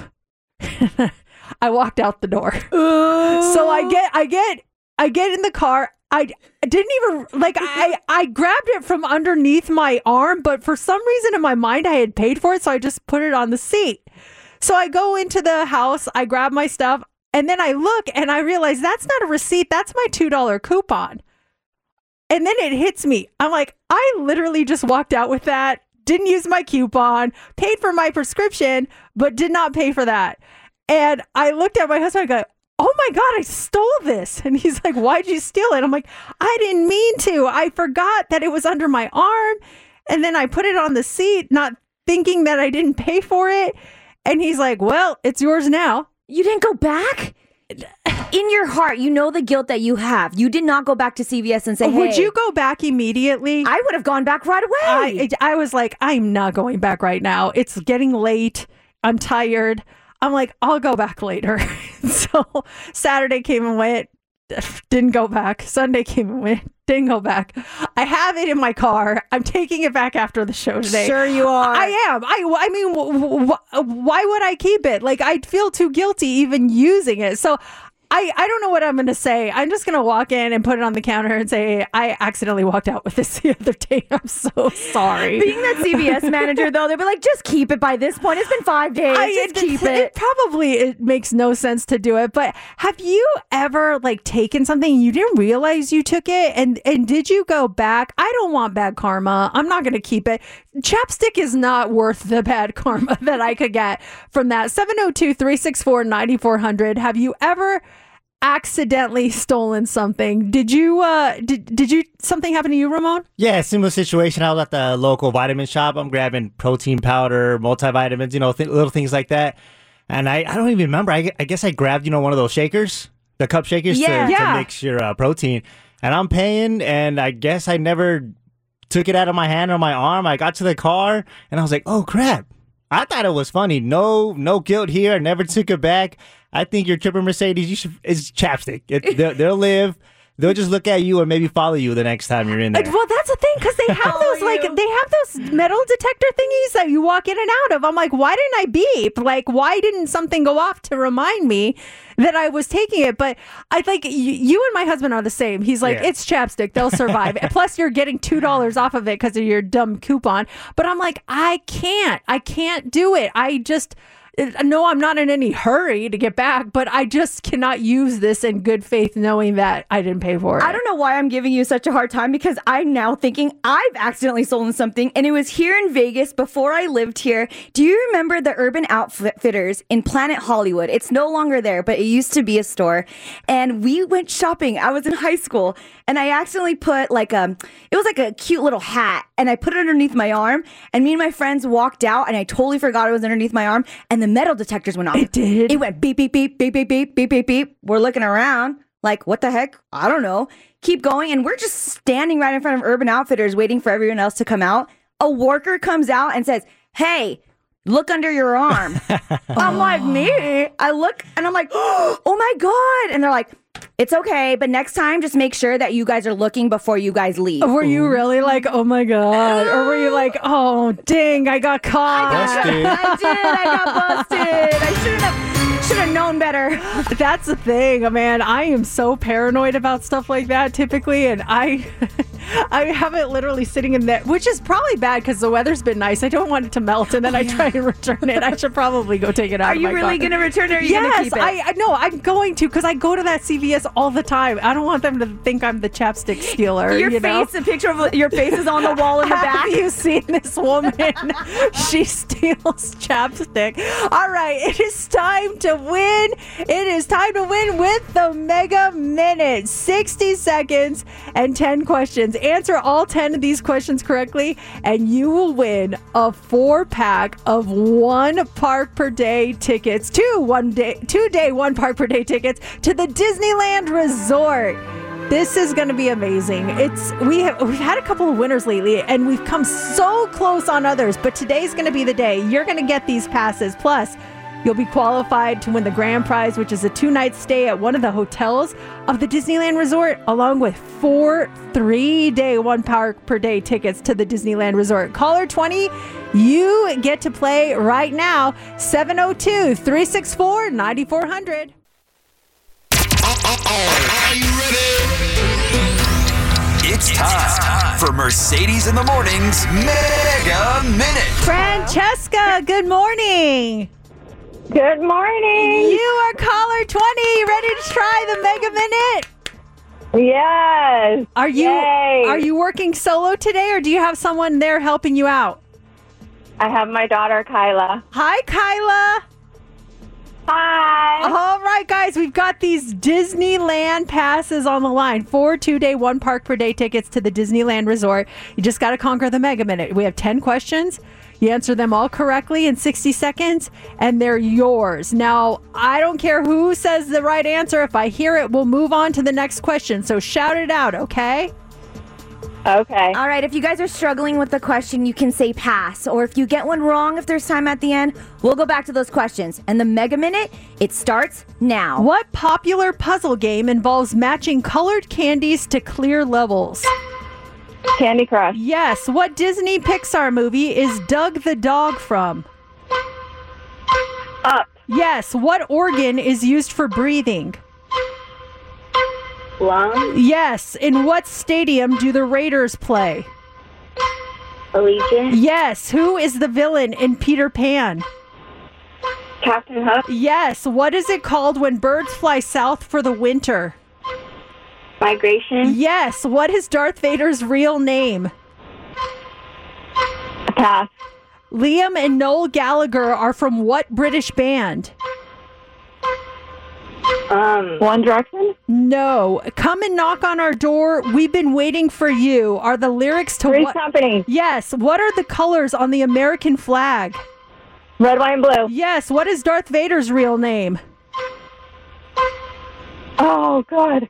I walked out the door. Ooh. So I get, I get, I get in the car. I, I didn't even like. I, I grabbed it from underneath my arm, but for some reason in my mind I had paid for it, so I just put it on the seat. So I go into the house. I grab my stuff, and then I look and I realize that's not a receipt. That's my two dollars coupon. And then it hits me. I'm like, I literally just walked out with that. Didn't use my coupon, paid for my prescription, but did not pay for that. And I looked at my husband and I go, oh my God, I stole this. And he's like, why'd you steal it? I'm like, I didn't mean to. I forgot that it was under my arm. And then I put it on the seat, not thinking that I didn't pay for it. And he's like, well, it's yours now.
You didn't go back? In your heart, you know the guilt that you have. You did not go back to C V S and say, hey.
Would you go back immediately?
I would have gone back right away.
I, I was like, I'm not going back right now. It's getting late. I'm tired. I'm like, I'll go back later. So Saturday came and went. Didn't go back. Sunday came and went. Didn't go back. I have it in my car. I'm taking it back after the show today.
Sure you are.
I am. I, I mean, w- w- why would I keep it? Like, I'd feel too guilty even using it. So I, I don't know what I'm going to say. I'm just going to walk in and put it on the counter and say, I accidentally walked out with this the other day. I'm so sorry.
Being that C V S manager, though, they'll be like, just keep it by this point. It's been five days. I, just it, keep it.
It probably it makes no sense to do it. But have you ever like taken something you didn't realize you took it? And, and did you go back? I don't want bad karma. I'm not going to keep it. Chapstick is not worth the bad karma that I could get from that. seven oh two, three six four, nine four hundred. Have you ever accidentally stolen something. Did you, uh, did, did you, something happen to you, Ramon?
Yeah, similar situation. I was at the local vitamin shop. I'm grabbing protein powder, multivitamins, you know, th- little things like that. And I, I don't even remember. I, I guess I grabbed, you know, one of those shakers, the cup shakers
Yeah.
to,
Yeah.
to mix your uh, protein. And I'm paying, and I guess I never took it out of my hand or my arm. I got to the car, and I was like, oh, crap. I thought it was funny. No no guilt here. I never took it back. I think your tripping Mercedes, you should, it's chapstick. It, they'll, they'll live. They'll just look at you or maybe follow you the next time you're in there.
Well, that's the thing, because they have those like they have those metal detector thingies that you walk in and out of. I'm like, why didn't I beep? Like, why didn't something go off to remind me that I was taking it? But I like y- you and my husband are the same. He's like,
Yeah.
it's chapstick, they'll survive. Plus, you're getting two dollars off of it because of your dumb coupon. But I'm like, I can't, I can't do it. I just. No, I'm not in any hurry to get back, but I just cannot use this in good faith knowing that I didn't pay for it.
I don't know why I'm giving you such a hard time, because I'm now thinking I've accidentally stolen something, and it was here in Vegas before I lived here. Do you remember the Urban Outfitters in Planet Hollywood? It's no longer there, but it used to be a store. And we went shopping. I was in high school, and I accidentally put like a, it was like a cute little hat, and I put it underneath my arm, and me and my friends walked out, and I totally forgot it was underneath my arm, and the metal detectors went off.
It did?
It went beep, beep, beep, beep, beep, beep, beep, beep, beep. We're looking around like, what the heck? I don't know. Keep going. And we're just standing right in front of Urban Outfitters waiting for everyone else to come out. A worker comes out and says, hey, look under your arm. I'm like, me? I look and I'm like, oh my God. And they're like, it's okay, but next time, just make sure that you guys are looking before you guys leave.
Were you really like, oh my God? Or were you like, oh, dang, I got caught?
Busted. I did. I got busted. I shouldn't have, should have known better.
That's the thing, man. I am so paranoid about stuff like that typically, and I I have it literally sitting in there, which is probably bad because the weather's been nice. I don't want it to melt, and then
oh,
I
yeah.
try to return it. I should probably go take it out
Are
of
you
my
really
car.
going to return it, or are you
yes,
going to keep it?
I, I no, I'm going to, because I go to that C V S all the time. I don't want them to think I'm the chapstick stealer.
Your
you know?
face, a picture of your face is on the wall in the back.
Have you seen this woman? She steals chapstick. All right, it is time to win. It is time to win with the Mega Minute. sixty seconds and ten questions. Answer all ten of these questions correctly, and you will win a four pack of one park per day tickets, two one day, two day one park per day tickets to the Disneyland Resort. This is going to be amazing. It's we have, we've had a couple of winners lately, and we've come so close on others, but today's going to be the day. You're going to get these passes. Plus, you'll be qualified to win the grand prize, which is a two-night stay at one of the hotels of the Disneyland Resort, along with four three-day one park per day tickets to the Disneyland Resort. Caller twenty, you get to play right now. seven oh two, three six four, nine four hundred.
Are you ready? It's time for Mercedes in the Morning's Mega Minute.
Francesca, good morning.
Good morning.
You are caller twenty. Ready to try the Mega Minute?
Yes.
Are you
Yay.
are you working solo today, or do you have someone there helping you out?
I have my daughter, Kyla.
Hi, Kyla.
Hi.
All right, guys, we've got these Disneyland passes on the line. Four two-day, one park per day tickets to the Disneyland Resort. You just got to conquer the Mega Minute. We have ten questions. You answer them all correctly in sixty seconds, and they're yours. Now, I don't care who says the right answer. If I hear it, we'll move on to the next question. So shout it out, okay?
Okay.
All right, if you guys are struggling with the question, you can say pass. Or if you get one wrong, if there's time at the end, we'll go back to those questions. And the Mega Minute, it starts now.
What popular puzzle game involves matching colored candies to clear levels?
Candy Crush.
Yes. What Disney Pixar movie is Doug the dog from?
Up.
Yes. What organ is used for breathing?
Lung.
Yes. In what stadium do the Raiders play?
Allegiant.
Yes. Who is the villain in Peter Pan?
Captain Hook.
Yes. What is it called when birds fly south for the winter?
Migration.
Yes. What is Darth Vader's real name?
Pass.
Liam and Noel Gallagher are from what British band?
Um, One Direction?
No. Come and knock on our door. We've been waiting for you. Are the lyrics to
Three's
what?
Company.
Yes. What are the colors on the American flag?
Red, white, and blue.
Yes. What is Darth Vader's real name?
Oh, God.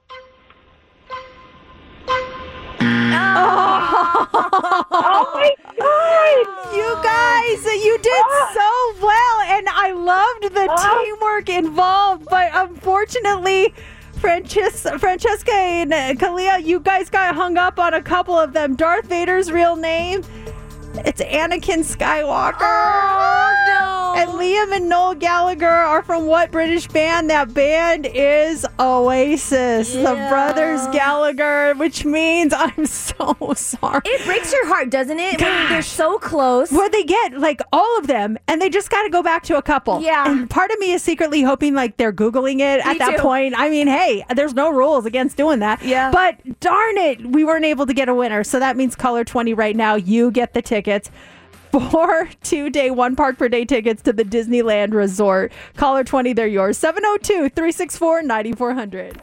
Oh,
oh my God!
You guys, you did
oh.
so well, and I loved the
oh.
teamwork involved, but unfortunately, Frances- Francesca and Kalia, you guys got hung up on a couple of them. Darth Vader's real name, it's Anakin Skywalker.
Oh, no.
And Liam and Noel Gallagher are from what British band? That band is Oasis,
Yeah.
the Brothers Gallagher, which means I'm so sorry.
It breaks your heart, doesn't it? When
Gosh.
they're so close.
Where they get like all of them, and they just got to go back to a couple.
Yeah.
And part of me is secretly hoping like they're Googling it
Me
at that
too.
point. I mean, hey, there's no rules against doing that.
Yeah.
But darn it, we weren't able to get a winner. So that means Caller twenty right now, you get the tickets. Four two-day, one park per day tickets to the Disneyland Resort. Caller twenty, they're yours. seven oh two, three six four, nine four hundred.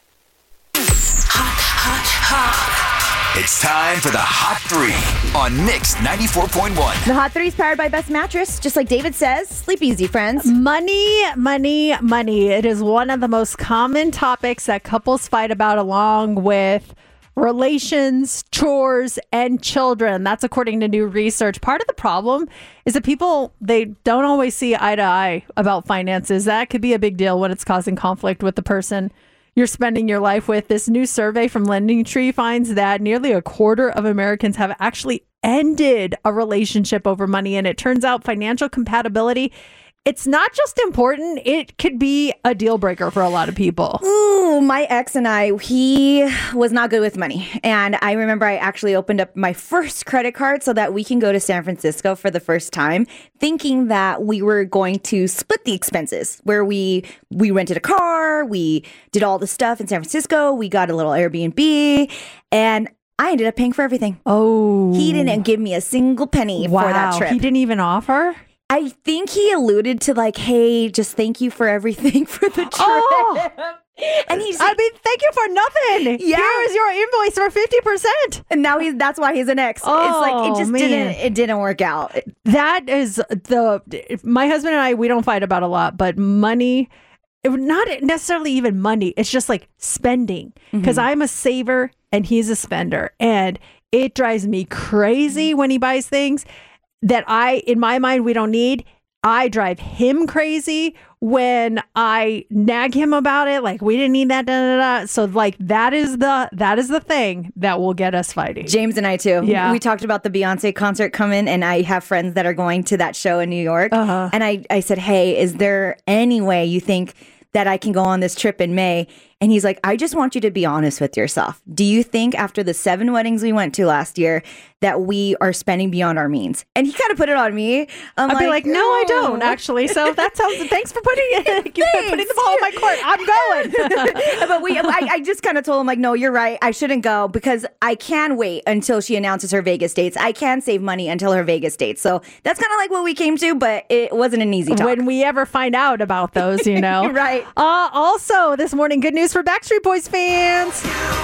It's time for the Hot Three on Mix ninety-four point one.
The Hot Three is powered by Best Mattress. Just like David says, sleep easy, friends.
Money, money, money. It is one of the most common topics that couples fight about, along with relations, chores, and children. That's according to new research. Part of the problem is that people, they don't always see eye to eye about finances. That could be a big deal when it's causing conflict with the person you're spending your life with. This new survey from Lending Tree finds that nearly a quarter of Americans have actually ended a relationship over money. And it turns out financial compatibility, it's not just important, it could be a deal breaker for a lot of people.
Ooh, my ex and I, he was not good with money. And I remember I actually opened up my first credit card so that we can go to San Francisco for the first time, thinking that we were going to split the expenses, where we we rented a car, we did all the stuff in San Francisco, we got a little Airbnb, and I ended up paying for everything.
Oh.
He didn't give me a single penny
Wow.
for that trip.
He didn't even offer?
I think he alluded to like, hey, just thank you for everything for the trip.
Oh.
And he's
I mean, thank you for nothing.
Yeah.
Here is your invoice for fifty percent.
And now he's that's why he's an ex.
Oh,
it's like it just
man.
didn't it didn't work out.
That is the my husband and I, we don't fight about a lot, but money, it, not necessarily even money. It's just like spending, because
Mm-hmm.
I'm a saver and he's a spender, and it drives me crazy when he buys things that I, in my mind, we don't need. I drive him crazy when I nag him about it. Like, we didn't need that. Da, da, da. So like that is the that is the thing that will get us fighting.
James and I too.
Yeah.
We talked about the Beyonce concert coming, and I have friends that are going to that show in New York.
Uh-huh.
And I, I said, hey, is there any way you think that I can go on this trip in May? And he's like, I just want you to be honest with yourself. Do you think after the seven weddings we went to last year that we are spending beyond our means? And he kind of put it on me. I'm
I'd
like,
be like, no, I don't
"Oh."
actually. So that sounds. Thanks for putting it. You putting the ball in my court. I'm going.
But we, I, I just kind of told him like, no, you're right. I shouldn't go because I can wait until she announces her Vegas dates. I can save money until her Vegas dates. So that's kind of like what we came to, but it wasn't an easy talk.
When we ever find out about those, you know.
Right.
Uh, also, this morning, good news for Backstreet Boys fans.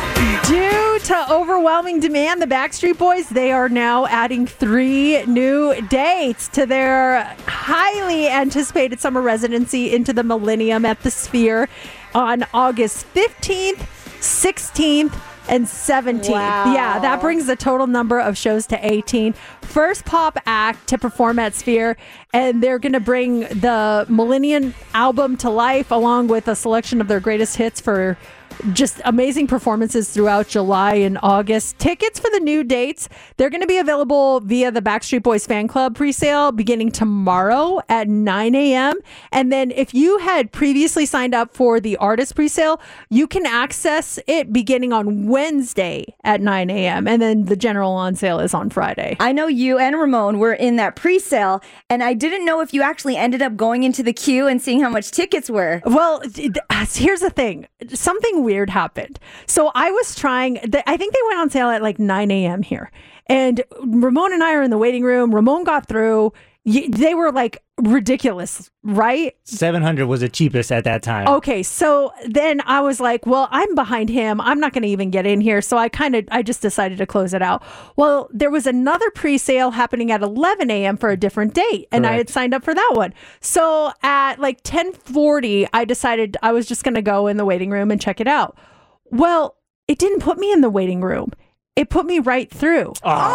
Due to overwhelming demand, the Backstreet Boys, they are now adding three new dates to their highly anticipated summer residency into the Millennium at the Sphere on August fifteenth, sixteenth, and seventeenth.
Wow.
Yeah, that brings the total number of shows to eighteen. First pop act to perform at Sphere, and they're going to bring the Millennium album to life along with a selection of their greatest hits for just amazing performances throughout July and August. Tickets for the new dates, they're going to be available via the Backstreet Boys fan club presale beginning tomorrow at nine a.m. And then if you had previously signed up for the artist presale, you can access it beginning on Wednesday at nine a.m. And then the general on sale is on Friday.
I know you and Ramon were in that pre-sale, and I didn't know if you actually ended up going into the queue and seeing how much tickets were.
Well, here's the thing. Something weird happened. So I was trying, I think they went on sale at like nine a.m. here. And Ramon and I are in the waiting room. Ramon got through. y- they were like ridiculous, right?
seven hundred was the cheapest at that time.
Okay, so then I was like, well, I'm behind him. I'm not going to even get in here. So I kind of, I just decided to close it out. Well, there was another pre-sale happening at eleven a.m. for a different date, and I had signed up for that one. So at like ten forty, I decided I was just going to go in the waiting room and check it out. Well, it didn't put me in the waiting room. It put me right through.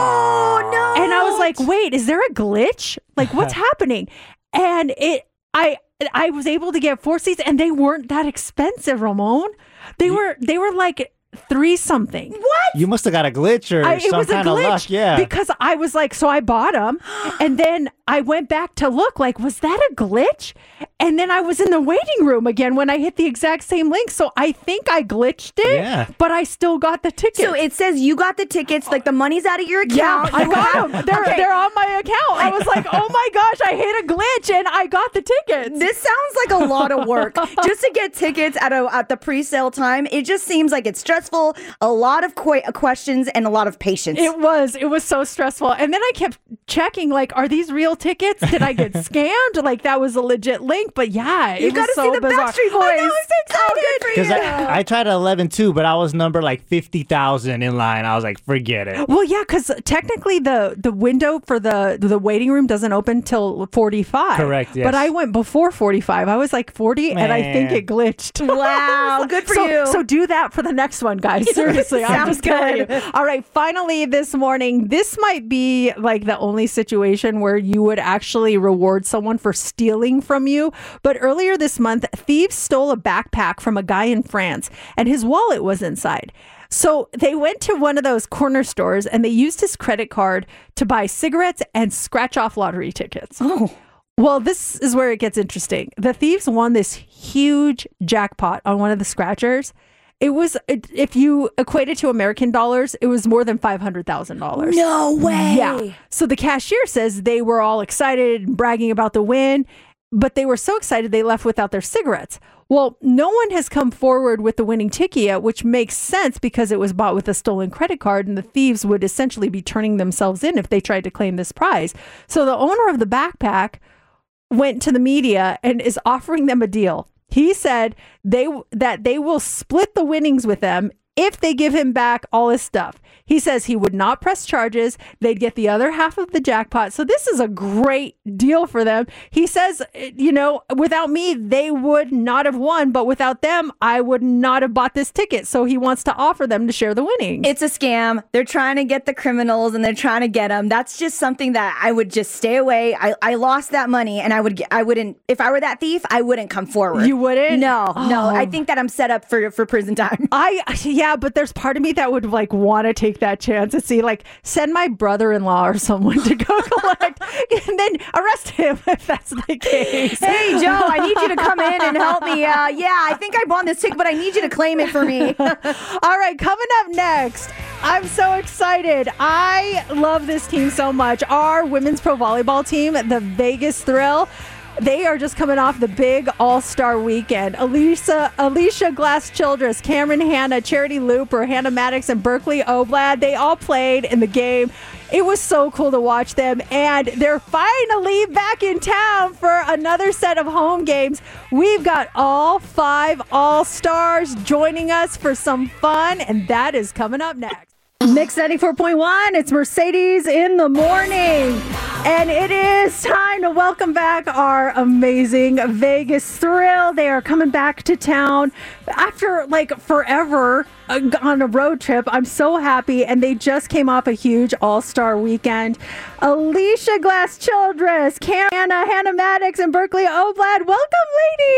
Oh, no.
And I was like, wait, is there a glitch? Like, what's happening? And it, I, I was able to get four seats, and they weren't that expensive, Ramon. They were, they were like three something.
What?
You must have got a glitch or
I, it
some
was
kind
a glitch
of luck. Yeah.
because I was like, so I bought them, and then I went back to look. Like, was that a glitch? And then I was in the waiting room again when I hit the exact same link. So I think I glitched it,
Yeah.
but I still got the tickets.
So it says you got the tickets, like the money's out of your
Yeah,
account.
I
You
got
have-
them. They're,
Okay.
they're on my account. I was like, oh my gosh, I hit a glitch and I got the tickets.
This sounds like a lot of work just to get tickets at a at the pre-sale time. It just seems like it's stressful, a lot of qu- questions, and a lot of patience.
It was. It was so stressful. And then I kept checking, like, are these real tickets? Did I get scammed? Like, that was a legit link. But yeah, it
You
was
gotta
so
see the
bizarre.
Backstreet Boys.
I know, I'm so excited.
Oh, good for
Because
you.
I, I tried at eleven too, but I was number like fifty thousand in line. I was like, forget it.
Well, yeah, because technically the, the window for the the waiting room doesn't open till forty-five.
Correct, yes.
But I went before forty-five. I was like forty, and I think
Man.
it glitched.
Wow, good for
so,
you.
So do that for the next one, guys. Seriously, I'm
Sounds
just telling
good.
you. All right, finally this morning, this might be like the only situation where you would actually reward someone for stealing from you. But earlier this month, thieves stole a backpack from a guy in France, and his wallet was inside. So they went to one of those corner stores and they used his credit card to buy cigarettes and scratch off lottery tickets.
Oh.
Well, this is where it gets interesting. The thieves won this huge jackpot on one of the scratchers. It was, it, if you equate it to American dollars, it was more than five hundred thousand dollars.
No way.
Yeah. So the cashier says they were all excited and bragging about the win, but they were so excited they left without their cigarettes. Well, no one has come forward with the winning ticket yet, which makes sense because it was bought with a stolen credit card, and the thieves would essentially be turning themselves in if they tried to claim this prize. So the owner of the backpack went to the media and is offering them a deal. He said they that they will split the winnings with them if they give him back all his stuff. He says he would not press charges. They'd get the other half of the jackpot. So this is a great deal for them. He says, you know, without me, they would not have won. But without them, I would not have bought this ticket. So he wants to offer them to share the winnings.
It's a scam. They're trying to get the criminals and they're trying to get them. That's just something that I would just stay away. I, I lost that money and I would get, I wouldn't, if I were that thief, I wouldn't come forward.
You wouldn't?
No, no.
Oh.
I think that I'm set up for, for prison time.
I, yeah, but there's part of me that would like want to take that chance and see, like, send my brother-in-law or someone to go collect and then arrest him if that's the case.
Hey, Joe, I need you to come in and help me. Uh, yeah, I think I bought this ticket, but I need you to claim it for me.
All right, coming up next, I'm so excited. I love this team so much. Our women's pro volleyball team, the Vegas Thrill, they are just coming off the big all-star weekend. Alicia, Alicia Glass-Childress, Cameron Hanna, Charity Looper, Hannah Maddox, and Berkeley Oblad, they all played in the game. It was so cool to watch them, and they're finally back in town for another set of home games. We've got all five all-stars joining us for some fun, and that is coming up next. Mix ninety-four point one, it's Mercedes in the morning. And it is time to welcome back our amazing Vegas Thrill. They are coming back to town after like forever uh, on a road trip. I'm so happy. And they just came off a huge all-star weekend. Alicia Glass-Childress, Hannah, Hannah Maddox, and Berkeley Oblad. Welcome,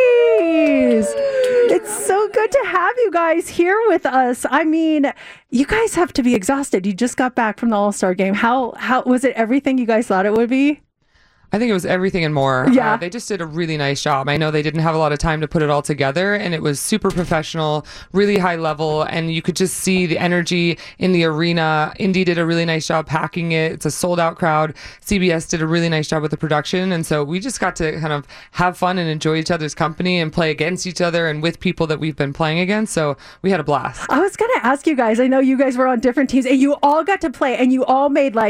ladies. It's so good to have you guys here with us. I mean, you guys have to be exhausted. You just got back from the All-Star game. How how was it everything you guys thought it would be?
I think it was everything and more.
Yeah.
Uh, they just did a really nice job. I know they didn't have a lot of time to put it all together, and it was super professional, really high level, and you could just see the energy in the arena. Indy did a really nice job packing it. It's a sold out crowd. C B S did a really nice job with the production, and so we just got to kind of have fun and enjoy each other's company and play against each other and with people that we've been playing against. So we had a blast.
I was going to ask you guys, I know you guys were on different teams, and you all got to play, and you all made like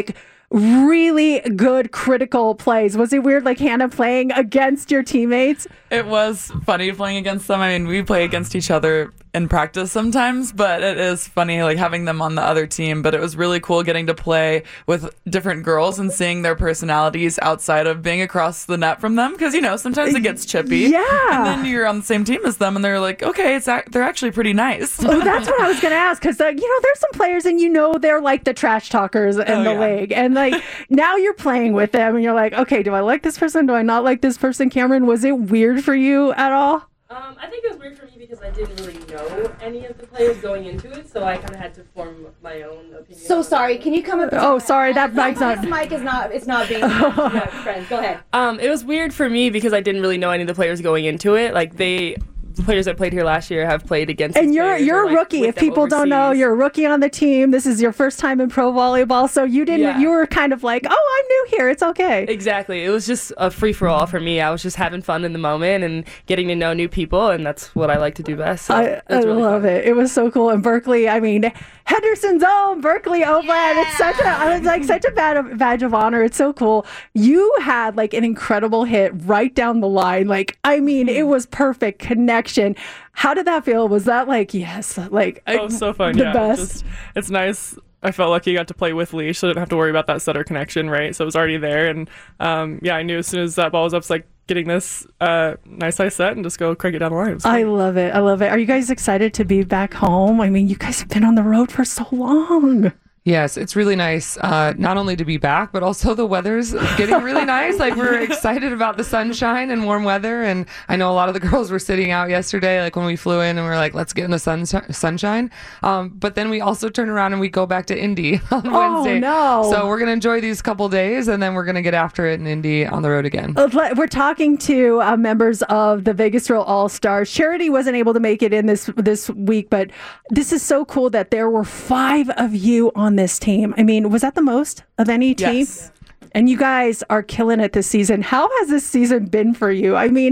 really good critical plays. Was it weird, like Hannah playing against your teammates?
It was funny playing against them. I mean, we play against each other in practice sometimes, but it is funny like having them on the other team. But it was really cool getting to play with different girls and seeing their personalities outside of being across the net from them, because you know sometimes it gets chippy.
Yeah,
and then you're on the same team as them, and they're like, okay, it's ac- they're actually pretty nice.
Oh, that's what I was going to ask, because uh, you know there's some players, and you know they're like the trash talkers in
Oh,
the
yeah.
league, and like now you're playing with them, and you're like, okay, do I like this person? Do I not like this person? Cameron, was it weird for you at all?
Um, I think it was weird for me because I didn't really know any of the players going into it, so I kind of had to form my own opinion.
So sorry, can you come up?
Oh, sorry, that mic's not.
This mic is not. It's not being. Yeah, friends, go ahead.
Um, it was weird for me because I didn't really know any of the players going into it. Like they, the players that played here last year have played against.
And
these
you're
players
you're
or,
a
like,
rookie.
with
If
them
people don't know,
overseas.
you're a rookie on the team. This is your first time in pro volleyball, so you didn't.
Yeah.
You were kind of like, oh, I'm new here. It's okay.
Exactly. It was just a free for all for me. I was just having fun in the moment and getting to know new people, and that's what I like to do best. So
I,
it
I
was really
love it. It was so cool. And Berkeley, I mean, Henderson's own Berkeley Oakland. It's such a, I was like such a bad, badge of honor. It's so cool. You had like an incredible hit right down the line. Like, I mean, it was perfect connection. How did that feel? Was that like, yes, like
Oh, so fun.
the
yeah.
best?
Just, it's nice. I felt lucky I got to play with Leash, so I didn't have to worry about that setter connection, right? So it was already there. And um, yeah, I knew as soon as that ball was up, it's like getting this uh, nice high set and just go crank it down the line. It was
I
fun.
love it. I love it. Are you guys excited to be back home? I mean, you guys have been on the road for so long.
Yes, it's really nice, uh, not only to be back, but also the weather's getting really nice. Like, we're excited about the sunshine and warm weather. And I know a lot of the girls were sitting out yesterday, like when we flew in, and we are like, let's get in the sun- sunshine. Um, but then we also turn around and we go back to Indy on
Oh,
Wednesday.
no.
So we're going to enjoy these couple days, and then we're going to get after it in Indy on the road again.
Uh, let- We're talking to uh, members of the Vegas Drill All Stars. Charity wasn't able to make it in this this week, but this is so cool that there were five of you on this team. I mean, was that the most of any team?
Yes.
And you guys are killing it this season. How has this season been for you? I mean,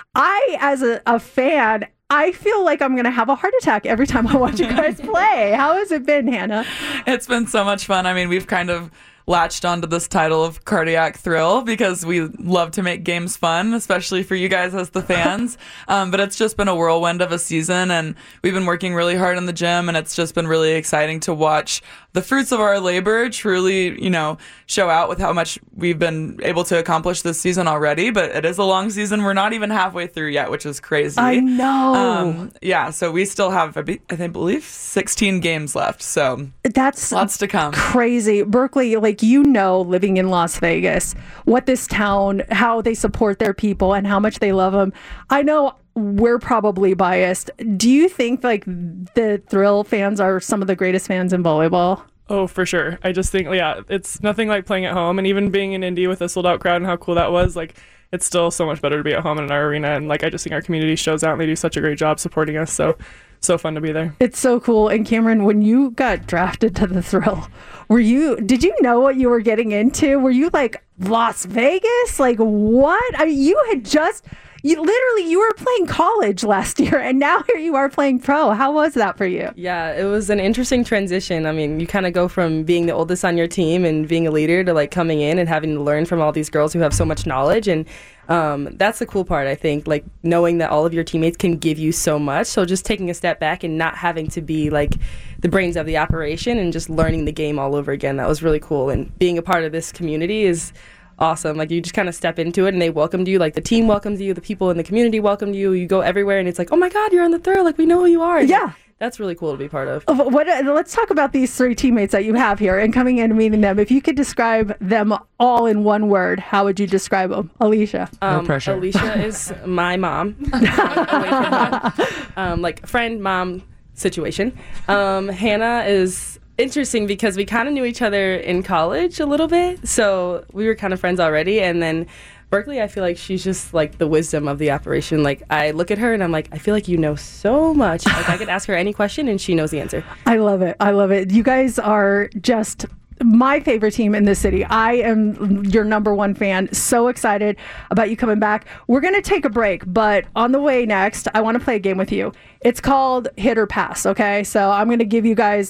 I, as a, a fan, I feel like I'm going to have a heart attack every time I watch you guys play. How has it been, Hannah?
It's been so much fun. I mean, we've kind of latched onto this title of Cardiac Thrill because we love to make games fun, especially for you guys as the fans. Um, but it's just been a whirlwind of a season, and we've been working really hard in the gym, and it's just been really exciting to watch the fruits of our labor truly, you know, show out with how much we've been able to accomplish this season already. But it is a long season. We're not even halfway through yet, which is crazy.
I know.
Um, yeah, so we still have, I be- I think, believe, sixteen games left. So
That's
lots to come.
Crazy. Berkeley, like, you know, living in Las Vegas, what this town, how they support their people and how much they love them. I know we're probably biased. Do you think like the Thrill fans are some of the greatest fans in volleyball?
Oh, for sure. I just think, yeah, it's nothing like playing at home. And even being in Indy with a sold out crowd and how cool that was, like, it's still so much better to be at home in our arena. And, like, I just think our community shows out and they do such a great job supporting us. So, so fun to be there.
It's so cool. And Cameron, when you got drafted to the Thrill, were you, did you know what you were getting into? Were you like Las Vegas? Like what? I mean, you had just, you literally, you were playing college last year and now here you are playing pro. How was that for you?
Yeah, it was an interesting transition. I mean, you kind of go from being the oldest on your team and being a leader to like coming in and having to learn from all these girls who have so much knowledge. And um, that's the cool part, I think, like knowing that all of your teammates can give you so much. So just taking a step back and not having to be like the brains of the operation and just learning the game all over again. That was really cool. And being a part of this community is awesome. Like you just kind of step into it and they welcomed you. Like the team welcomes you, the people in the community welcomed you. You go everywhere and it's like, oh my God, you're on the Thrill. Like we know who you are. And
yeah.
That's really cool to be part of.
What, let's talk about these three teammates that you have here and coming in and meeting them. If you could describe them all in one word, how would you describe them? Alicia.
Um,
No pressure.
Alicia is my mom. Away from mom. Um, like friend, mom situation. Um, Hannah is interesting because we kind of knew each other in college a little bit. So we were kind of friends already. And then Berkeley, I feel like she's just like the wisdom of the operation. Like I look at her and I'm like, I feel like you know so much. Like I could ask her any question and she knows the answer.
I love it. I love it. You guys are just my favorite team in this city. I am your number one fan. So excited about you coming back. We're going to take a break, but on the way next, I want to play a game with you. It's called Hit or Pass, okay? So I'm going to give you guys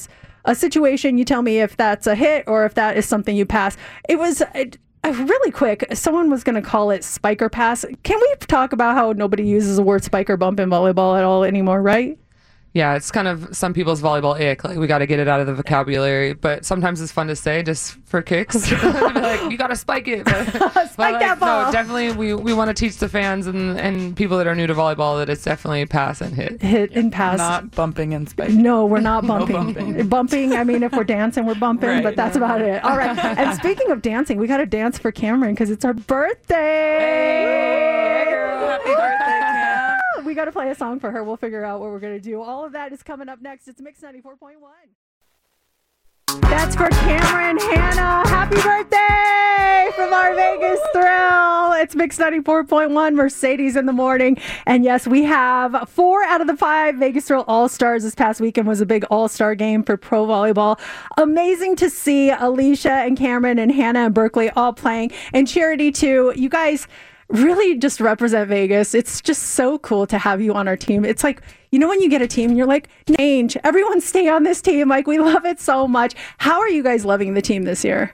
a situation. You tell me if that's a hit or if that is something you pass. It was it, uh, really quick. Someone was going to call it spike or pass. Can we talk about how nobody uses the word spike or bump in volleyball at all anymore, right?
Yeah, it's kind of some people's volleyball ick. Like, we got to get it out of the vocabulary, but sometimes it's fun to say just for kicks. Be like, you got to spike it. But,
spike
but like,
that ball.
No, definitely, we, we want to teach the fans and, and people that are new to volleyball that it's definitely pass and hit.
Hit and pass.
Not bumping and spiking.
No, we're not
No
bumping.
bumping.
bumping, I mean, if we're dancing, we're bumping,
Right.
but that's about it. All right. And speaking of dancing, we got to dance for Cameron because it's our birthday.
Hey, girl. Happy birthday, Cam.
We got to play a song for her. We'll figure out what we're going to do. All of that is coming up next. It's Mix ninety-four point one. That's for Cameron Hannah. Happy birthday from our Vegas Thrill. It's Mix ninety-four point one, Mercedes in the morning. And yes, we have four out of the five Vegas Thrill All-Stars. This past weekend was a big All-Star game for pro volleyball. Amazing to see Alicia and Cameron and Hannah and Berkeley all playing. And Charity too. You guys really just represent Vegas. It's just so cool to have you on our team. It's like, you know, when you get a team and you're like, Nange, everyone stay on this team. Like, we love it so much. How are you guys loving the team this year?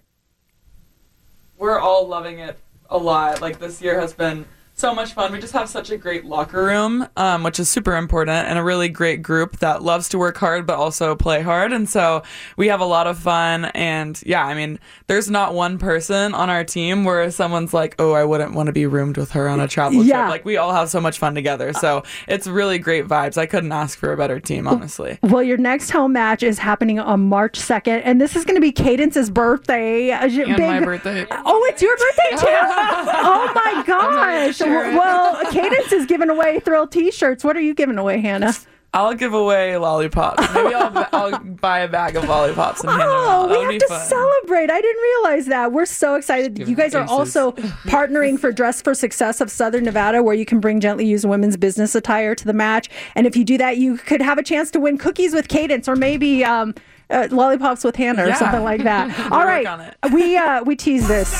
We're all loving it a lot. Like, this year has been so much fun. We just have such a great locker room, um, which is super important, and a really great group that loves to work hard but also play hard. And so we have a lot of fun. And yeah, I mean, there's not one person on our team where someone's like, oh, I wouldn't want to be roomed with her on a travel
Yeah.
trip. Like, we all have so much fun together. So it's really great vibes. I couldn't ask for a better team, honestly.
Well, your next home match is happening on March second, and this is going to be Cadence's birthday. And
my birthday.
Oh, it's your birthday too? Oh my gosh.
sure.
Well, Cadence is giving away Thrill t-shirts. What are you giving away, Hannah?
I'll give away lollipops. Maybe I'll, I'll buy a bag of lollipops and hand them
Oh,
out.
we
That'll
have
be
to
fun.
celebrate. I didn't realize that. We're so excited. You guys are
aces.
also partnering for Dress for Success of Southern Nevada, where you can bring gently used women's business attire to the match. And if you do that, you could have a chance to win cookies with Cadence, or maybe um, uh, lollipops with Hannah, or
Yeah.
something like that.
We'll
All
work
right.
on it.
We, uh, we tease this.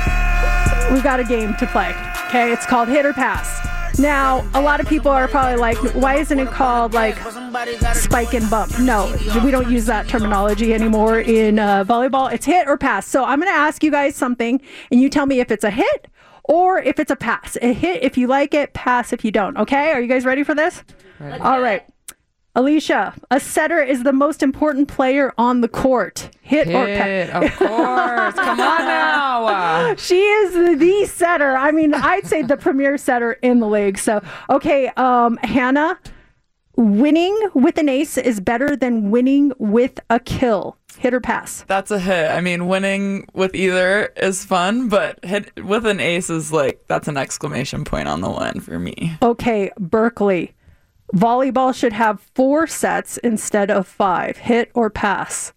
We've got a game to play. Okay, it's called Hit or Pass. Now, a lot of people are probably like, why isn't it called like spike and bump? No, we don't use that terminology anymore in uh, volleyball. It's hit or pass. So I'm going to ask you guys something, and you tell me if it's a hit or if it's a pass. A hit if you like it, pass if you don't. Okay, are you guys ready for this?
Ready.
All right. Alicia, a setter is the most important player on the court. Hit, or
Hit,
pass.
of course. Come on now.
She is the setter. I mean, I'd say the premier setter in the league. So, okay, um, Hannah, winning with an ace is better than winning with a kill. Hit or pass?
That's a hit. I mean, winning with either is fun, but hit with an ace is like, that's an exclamation point on the win for me.
Okay, Berkeley, volleyball should have four sets instead of five. Hit or pass?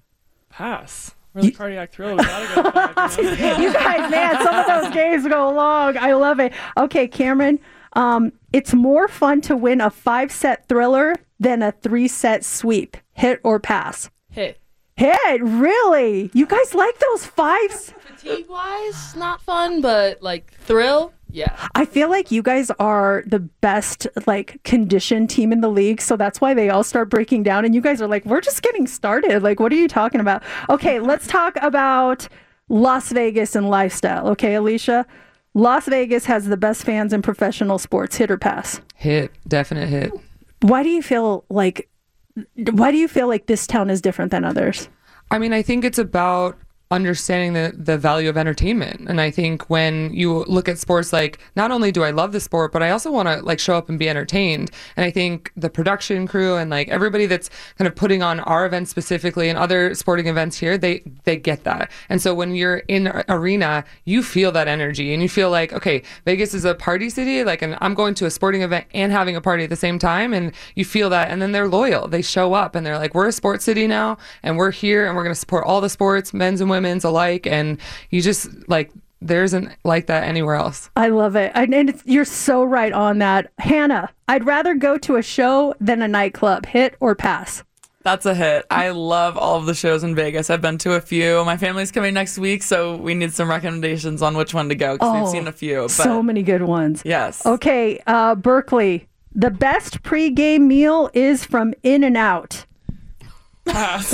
Pass. We're the cardiac thrill. We gotta go to five, you know?
You guys, man, some of those games go long. I love it. Okay, Cameron, um, it's more fun to win a five-set thriller than a three-set sweep. Hit or pass?
Hit.
Hit, really? You guys like those fives?
Fatigue wise, not fun, but like thrill, yeah.
I feel like you guys are the best like conditioned team in the league, so that's why they all start breaking down. And you guys are like, we're just getting started. Like, what are you talking about? Okay, let's talk about Las Vegas and lifestyle. Okay, Alicia, Las Vegas has the best fans in professional sports. Hit or pass?
Hit, definite hit.
Why do you feel like? Why do you feel like this town is different than others?
I mean, I think it's about understanding the, the value of entertainment. And I think when you look at sports, like, not only do I love the sport, but I also want to like show up and be entertained. And I think the production crew and like everybody that's kind of putting on our event specifically and other sporting events here, they they get that. And so when you're in a- arena, you feel that energy and you feel like, okay, Vegas is a party city, like, and I'm going to a sporting event and having a party at the same time, and you feel that. And then they're loyal. They show up and they're like, we're a sports city now, and we're here, and we're going to support all the sports, men's and women's alike. And you just like, there isn't like that anywhere else.
I love it. And and it's, you're so right on that. Hannah, I'd rather go to a show than a nightclub. Hit or pass?
That's a hit. I love all of the shows in Vegas. I've been to a few. My family's coming next week, so we need some recommendations on which one to go, because
Oh,
we've seen a few. But
So many good ones.
yes.
Okay, uh, Berkeley, the best pregame meal is from In-N-Out.
Pass.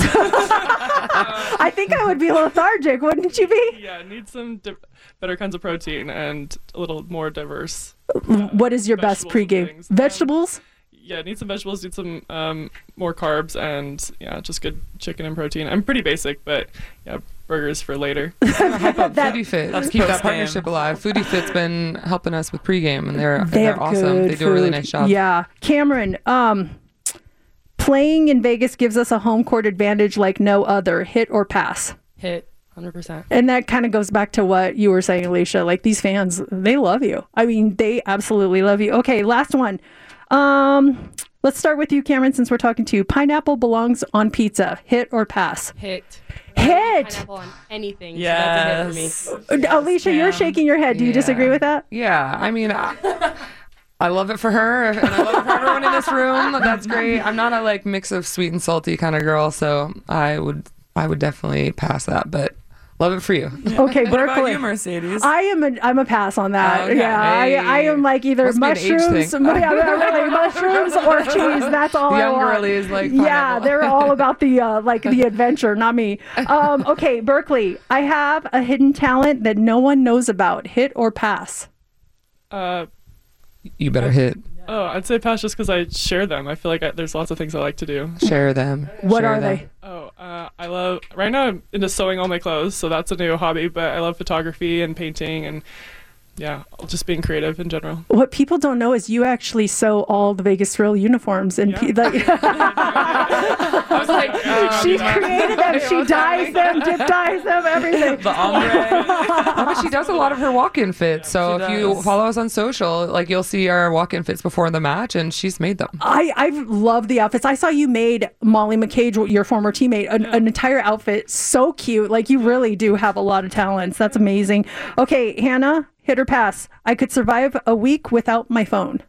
I think I would be lethargic, wouldn't you be?
Yeah, need some di- better kinds of protein and a little more diverse.
What is your best
vegetables and
pregame?
things.
Vegetables?
Yeah, need some vegetables, need some um, more carbs, and yeah, just good chicken and protein. I'm pretty basic, but yeah, burgers for later.
Hype up Foodie Fit.
That's
Keep that
post-game.
partnership alive. Foodie Fit's been helping us with pregame, and they're
They
they're
have
awesome.
good
They do a really
food.
nice job.
Yeah. Cameron, um, playing in Vegas gives us a home court advantage like no other. Hit or pass?
Hit. one hundred percent.
And that kind of goes back to what you were saying, Alicia. Like, these fans, they love you. I mean, they absolutely love you. Okay, last one. Um, let's start with you, Cameron, since we're talking to you. Pineapple belongs on pizza. Hit or pass?
Hit.
Hit.
Pineapple on anything. So
Yes.
that's a hit for me.
Alicia, you're shaking your head. Do you
Yeah.
disagree with that?
Yeah, I mean, I, I love it for her, and I love it for everyone in this room. That's great. I'm not a like mix of sweet and salty kind of girl, so I would, I would definitely pass that, but love it for you.
Okay,
What about
Berkeley.
you, Mercedes?
I am a I'm a pass on that.
Oh, okay.
Yeah,
Hey.
I, I am like either
Must be an age
mushrooms,
thing.
yeah, really, mushrooms or cheese. That's all I
Young
want.
girlies like
yeah,
pineapple.
they're all about the uh, like the adventure, not me. Um, okay, Berkeley, I have a hidden talent that no one knows about. Hit or pass?
Uh,
You better hit.
oh, I'd say pass just because I share them. I feel like I, there's lots of things I like to do.
Share them.
What
Share
are
them.
they?
Oh, uh, I love, right now I'm into sewing all my clothes, so that's a new hobby, but I love photography and painting and yeah, just being creative in general.
What people don't know is you actually sew all the Vegas Thrill uniforms, and pe- like,
I was like, um,
she created them, she dyes them, dip dyes them, everything.
The ombre. No, but she does a lot of her walk-in fits. So
She
if you
does.
follow us on social, like you'll see our walk-in fits before the match, and she's made them.
I I love the outfits. I saw you made Molly McCage, your former teammate, an, an entire outfit. So cute. Like, you really do have a lot of talents. That's amazing. Okay, Hannah, hit or pass? I could survive a week without my phone.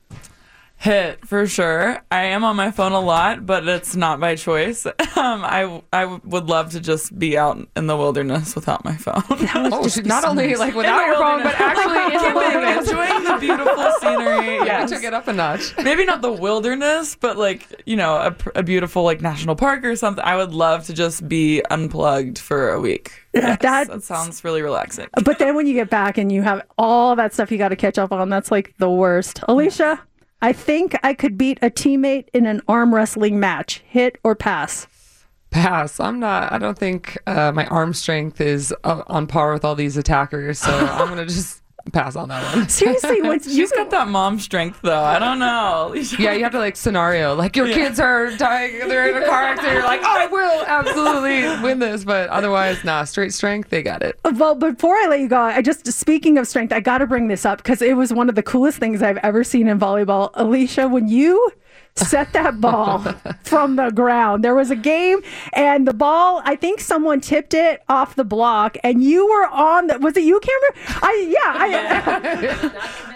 Hit for sure. I am on my phone a lot, but it's not by choice. Um, I I would love to just be out in the wilderness without my phone.
Oh, she, not only like without your phone, but actually in the wilderness.
enjoying the beautiful scenery.
Yeah,
Yes.
you took it up a notch.
Maybe not the wilderness, but like, you know, a, a beautiful like national park or something. I would love to just be unplugged for a week. Yes,
that-
that sounds really relaxing.
But then when you get back and you have all that stuff you got to catch up on, that's like the worst. Alicia, I think I could beat a teammate in an arm wrestling match. Hit or pass?
Pass. I'm not. I don't think uh, my arm strength is uh, on par with all these attackers. So I'm gonna just pass on that one.
Seriously, once
She's got that mom strength though. I don't know.
Yeah, you have to like scenario. Like your kids are dying, they're in a car accident. You're like, I will absolutely win this. But otherwise, nah, straight strength, they got it.
Well, before I let you go, I just, speaking of strength, I got to bring this up because it was one of the coolest things I've ever seen in volleyball. Alicia, when you set that ball from the ground, there was a game and the ball, I think someone tipped it off the block and you were on the, was it you, Cameron? I, yeah,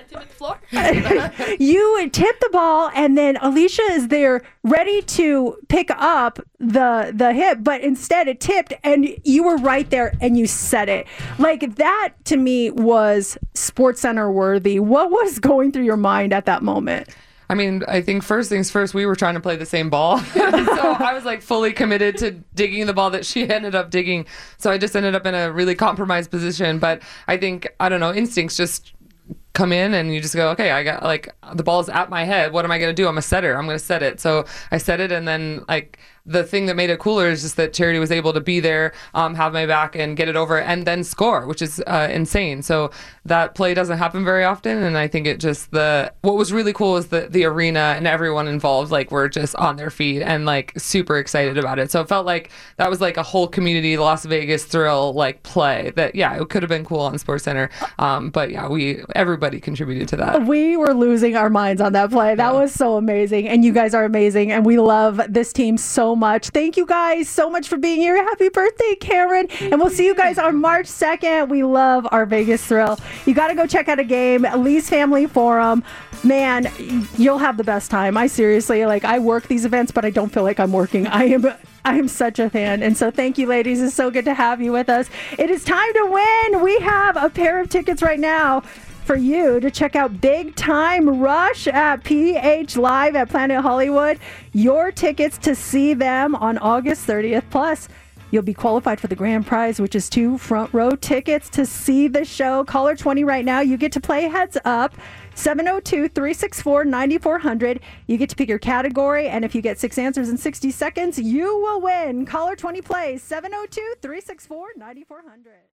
I, you tipped the ball and then Alicia is there ready to pick up the the hit, but instead it tipped and you were right there and you set it. Like, that to me was Sports Center worthy. What was going through your mind at that moment?
I mean, I think first things first, we were trying to play the same ball. So I was like fully committed to digging the ball that she ended up digging. So I just ended up in a really compromised position. But I think, I don't know, instincts just come in and you just go, okay, I got like the ball's at my head. What am I going to do? I'm a setter. I'm going to set it. So I set it. And then like the thing that made it cooler is just that Charity was able to be there, um, have my back and get it over and then score, which is uh, insane. So that play doesn't happen very often. And I think it just the, what was really cool is the, the arena and everyone involved, like were just on their feet and like super excited about it. So it felt like that was like a whole community Las Vegas thrill, like play that, yeah, it could have been cool on Sports Center. Um, but yeah, we, everybody contributed to that.
We were losing our minds on that play. That was so amazing. And you guys are amazing. And we love this team so much. Thank you guys so much for being here. Happy birthday, Cameron. And we'll see you guys on March second. We love our Vegas thrill. You got to go check out a game. Lee's Family Forum. Man, you'll have the best time. I seriously, like, I work these events, but I don't feel like I'm working. I am I am such a fan. And so thank you, ladies. It's so good to have you with us. It is time to win. We have a pair of tickets right now for you to check out Big Time Rush at P H Live at Planet Hollywood. Your tickets to see them on August thirtieth. Plus, you'll be qualified for the grand prize, which is two front row tickets to see the show. Caller twenty right now. You get to play Heads Up. seven oh two, three six four, nine four zero zero. You get to pick your category, and if you get six answers in sixty seconds, you will win. Caller twenty plays seven oh two, three six four, nine four zero zero.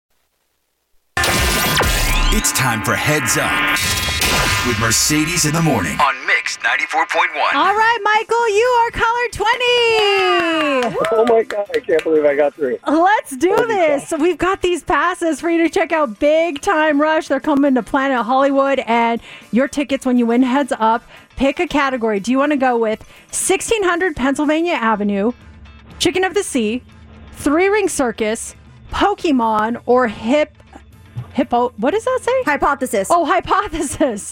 It's time for Heads Up with Mercedes in the morning on Mix ninety-four point one.
All right, Michael, you are caller twenty.
Oh my God, I can't believe I got through.
Let's do this. So we've got these passes for you to check out Big Time Rush. They're coming to Planet Hollywood, and your tickets when you win Heads Up. Pick a category. Do you want to go with sixteen hundred Pennsylvania Avenue, Chicken of the Sea, Three Ring Circus, Pokemon, or Hip Hippo? What does that say?
Hypothesis.
Oh, Hypothesis.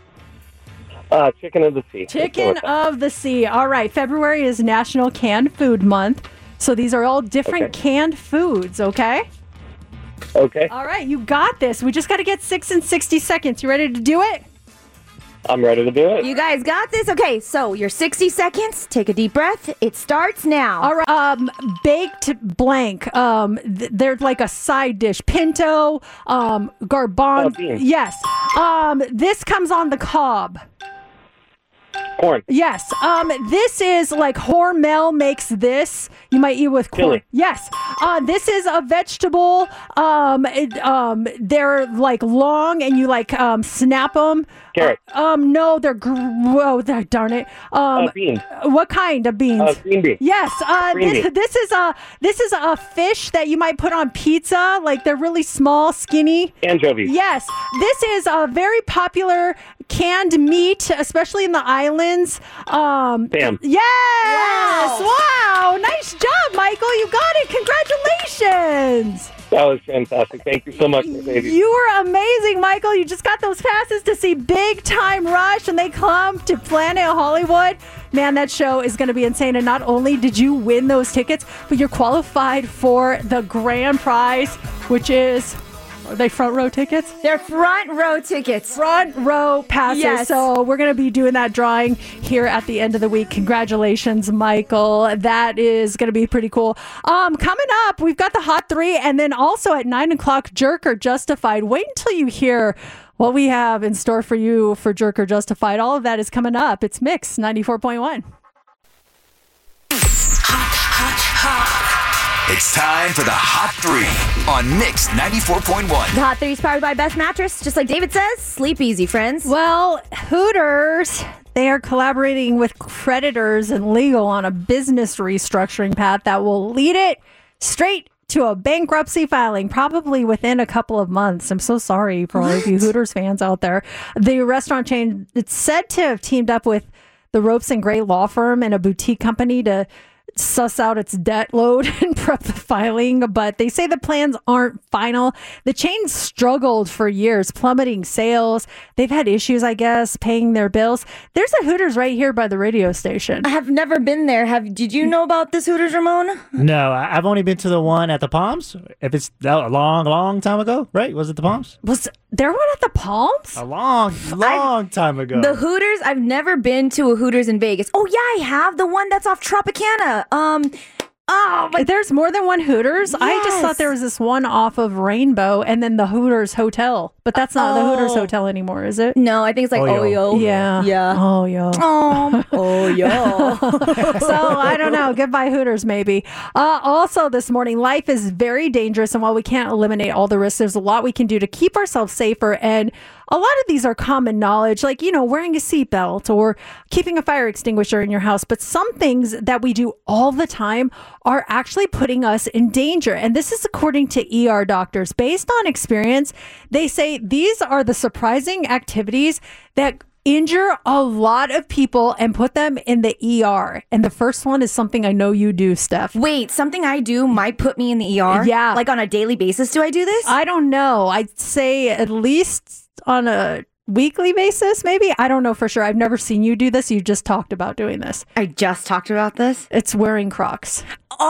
Uh, Chicken of the Sea.
Chicken of the Sea. All right. February is National Canned Food Month. So these are all different
Okay.
canned foods, okay?
Okay,
All right. You got this. We just got to get six in sixty seconds. You ready to do it?
I'm ready to do it.
You guys got this? Okay, so your sixty seconds. Take a deep breath. It starts now.
All right. Um, baked blank. Um, th- they're like a side dish. Pinto, um, garbanzo.
Oh, beans.
Yes. Um, this comes on the cob.
Corn.
Yes. Um, this is like Hormel makes this. You might eat with corn.
Chili.
Yes. Uh, this is a vegetable. Um, it, um, they're like long and you like um snap them.
Carrot.
Uh, um, no, they're gr- whoa, they're, darn it. Um,
Uh, beans.
what kind of beans?
Uh, green beans.
Yes. Uh,
Green
this,
beans.
this is a this is a fish that you might put on pizza. Like they're really small, skinny.
Anchovies.
Yes, this is a very popular canned meat, especially in the islands. Um,
Bam.
Yes! Wow. Nice job, Michael. You got it. Congratulations.
That was fantastic. Thank you so much, Mercedes.
You were amazing, Michael. You just got those passes to see Big Time Rush, and they come to Planet Hollywood. Man, that show is going to be insane. And not only did you win those tickets, but you're qualified for the grand prize, which is... Are they front row tickets?
They're front row tickets.
Front row passes.
Yes.
So we're going to be doing that drawing here at the end of the week. Congratulations, Michael. That is going to be pretty cool. Um, coming up, we've got the Hot Three, and then also at nine o'clock, Jerk or Justified. Wait until you hear what we have in store for you for Jerk or Justified. All of that is coming up. It's Mix ninety-four point one.
It's time for the Hot Three on Mix ninety-four point one.
The Hot Three is powered by Best Mattress. Just like David says, sleep easy, friends.
Well, Hooters, they are collaborating with creditors and legal on a business restructuring path that will lead it straight to a bankruptcy filing, probably within a couple of months. I'm so sorry for all of you Hooters fans out there. The restaurant chain, it's said to have teamed up with the Ropes and Gray law firm and a boutique company to suss out its debt load and prep the filing, but they say the plans aren't final. The chain struggled for years, plummeting sales. They've had issues, I guess, paying their bills. There's a Hooters right here by the radio station.
I have never been there. Have Did you know about this Hooters, Ramon?
No, I- I've only been to the one at the Palms. If it's a long, long time ago, right? Was it the Palms?
Was there one at the Palms?
A long, long time ago.
The Hooters, I've never been to a Hooters in Vegas. Oh, yeah, I have. The one that's off Tropicana. Um, oh, but
There's more than one Hooters? I just thought there was this one off of Rainbow and then the Hooters Hotel. But that's not the Hooters
Oh.
Hotel anymore, is it?
No, I think it's like Oyo.
Yeah.
Yeah.
Oh, yo.
Oh, oh, yo.
So I don't know. Goodbye, Hooters, maybe. Uh, also, this morning, life is very dangerous. And while we can't eliminate all the risks, there's a lot we can do to keep ourselves safer. And a lot of these are common knowledge, like, you know, wearing a seatbelt or keeping a fire extinguisher in your house. But some things that we do all the time are actually putting us in danger. And this is according to E R doctors. Based on experience, they say these are the surprising activities that injure a lot of people and put them in the E R. And the first one is something I know you do, Steph.
Wait, something I do might put me in the E R?
Yeah.
Like on a daily basis, do I do this?
I don't know. I'd say at least on a weekly basis, maybe. I don't know for sure. I've never seen you do this. You just talked about doing this.
I just talked about this.
It's wearing Crocs.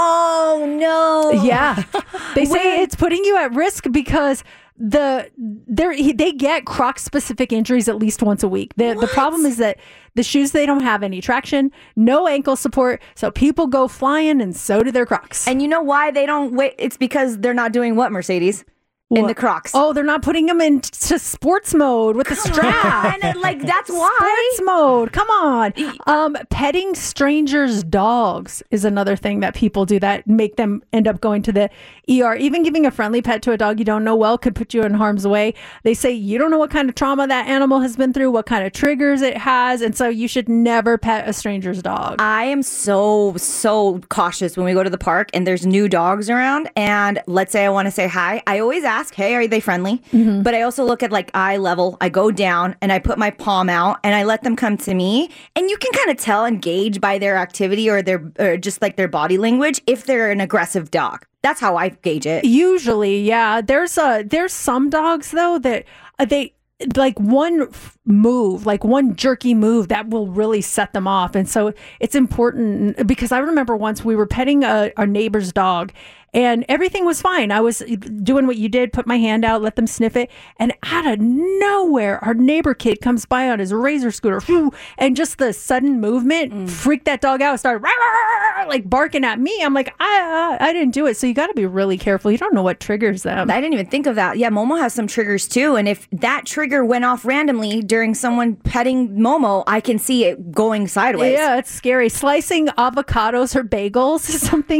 Oh no.
Yeah. They say it's putting you at risk because the they they get Croc specific injuries at least once a week. The the problem is that the shoes, they don't have any traction, no ankle support, so people go flying, and so do their Crocs.
And you know why they don't wait? It's because they're not doing what, Mercedes? In the Crocs.
Oh, they're not putting them into sports mode with the strap.
And like that's why.
Sports mode. Come on. Um, petting strangers' dogs is another thing that people do that make them end up going to the E R. Even giving a friendly pet to a dog you don't know well could put you in harm's way. They say you don't know what kind of trauma that animal has been through, what kind of triggers it has, and so you should never pet a stranger's dog.
I am so, so cautious when we go to the park and there's new dogs around, and let's say I want to say hi. I always ask, hey, are they friendly? Mm-hmm. But I also look at like eye level. I go down and I put my palm out and I let them come to me. And you can kind of tell and gauge by their activity or their or just like their body language if they're an aggressive dog. That's how I gauge it.
Usually, yeah. There's a there's some dogs though that uh, they like one f- move, like one jerky move that will really set them off. And so it's important because I remember once we were petting a, our neighbor's dog. And everything was fine. I was doing what you did, put my hand out, let them sniff it. And out of nowhere, our neighbor kid comes by on his razor scooter. Whew, and just the sudden movement mm. freaked that dog out. Started rah, rah, rah, like barking at me. I'm like, I, I, I didn't do it. So you got to be really careful. You don't know what triggers them.
I didn't even think of that. Yeah, Momo has some triggers too. And if that trigger went off randomly during someone petting Momo, I can see it going sideways.
Yeah, it's scary. Slicing avocados or bagels is something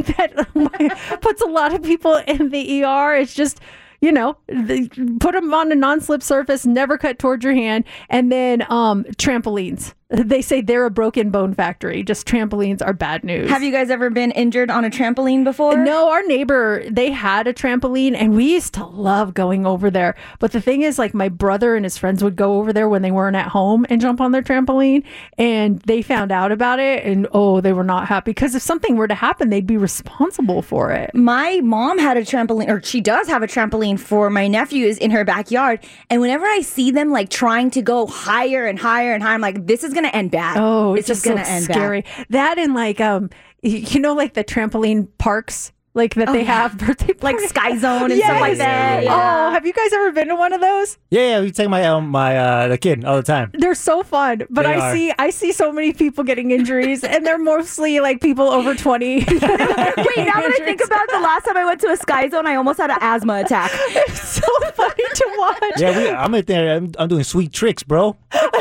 that puts a lot of people in the E R. It's just, you know, they put them on a non-slip surface, never cut towards your hand. And then um, trampolines. They say they're a broken bone factory. Just trampolines are bad news.
Have you guys ever been injured on a trampoline before?
No, our neighbor, they had a trampoline and we used to love going over there. But the thing is, like, my brother and his friends would go over there when they weren't at home and jump on their trampoline. And they found out about it and, oh, they were not happy. Because if something were to happen, they'd be responsible for it.
My mom had a trampoline, or she does have a trampoline for my nephews in her backyard. And whenever I see them, like, trying to go higher and higher and higher, I'm like, this is going to end bad.
Oh,
it's,
it's
just gonna
so
end
scary.
bad.
That and like um, you know, like the trampoline parks, like that
oh,
they
yeah.
have birthday
like Sky Zone and
yes.
stuff like that.
Yeah. Oh, have you guys ever been to one of those?
Yeah, yeah, we take my um, my uh, the kid all the time.
They're so fun, but
They
I
are.
see I see so many people getting injuries, and they're mostly like people over twenty.
Wait, now that I think about the last time I went to a Sky Zone, I almost had an asthma attack.
It's so funny to watch.
Yeah, we, I'm in there. I'm, I'm doing sweet tricks, bro.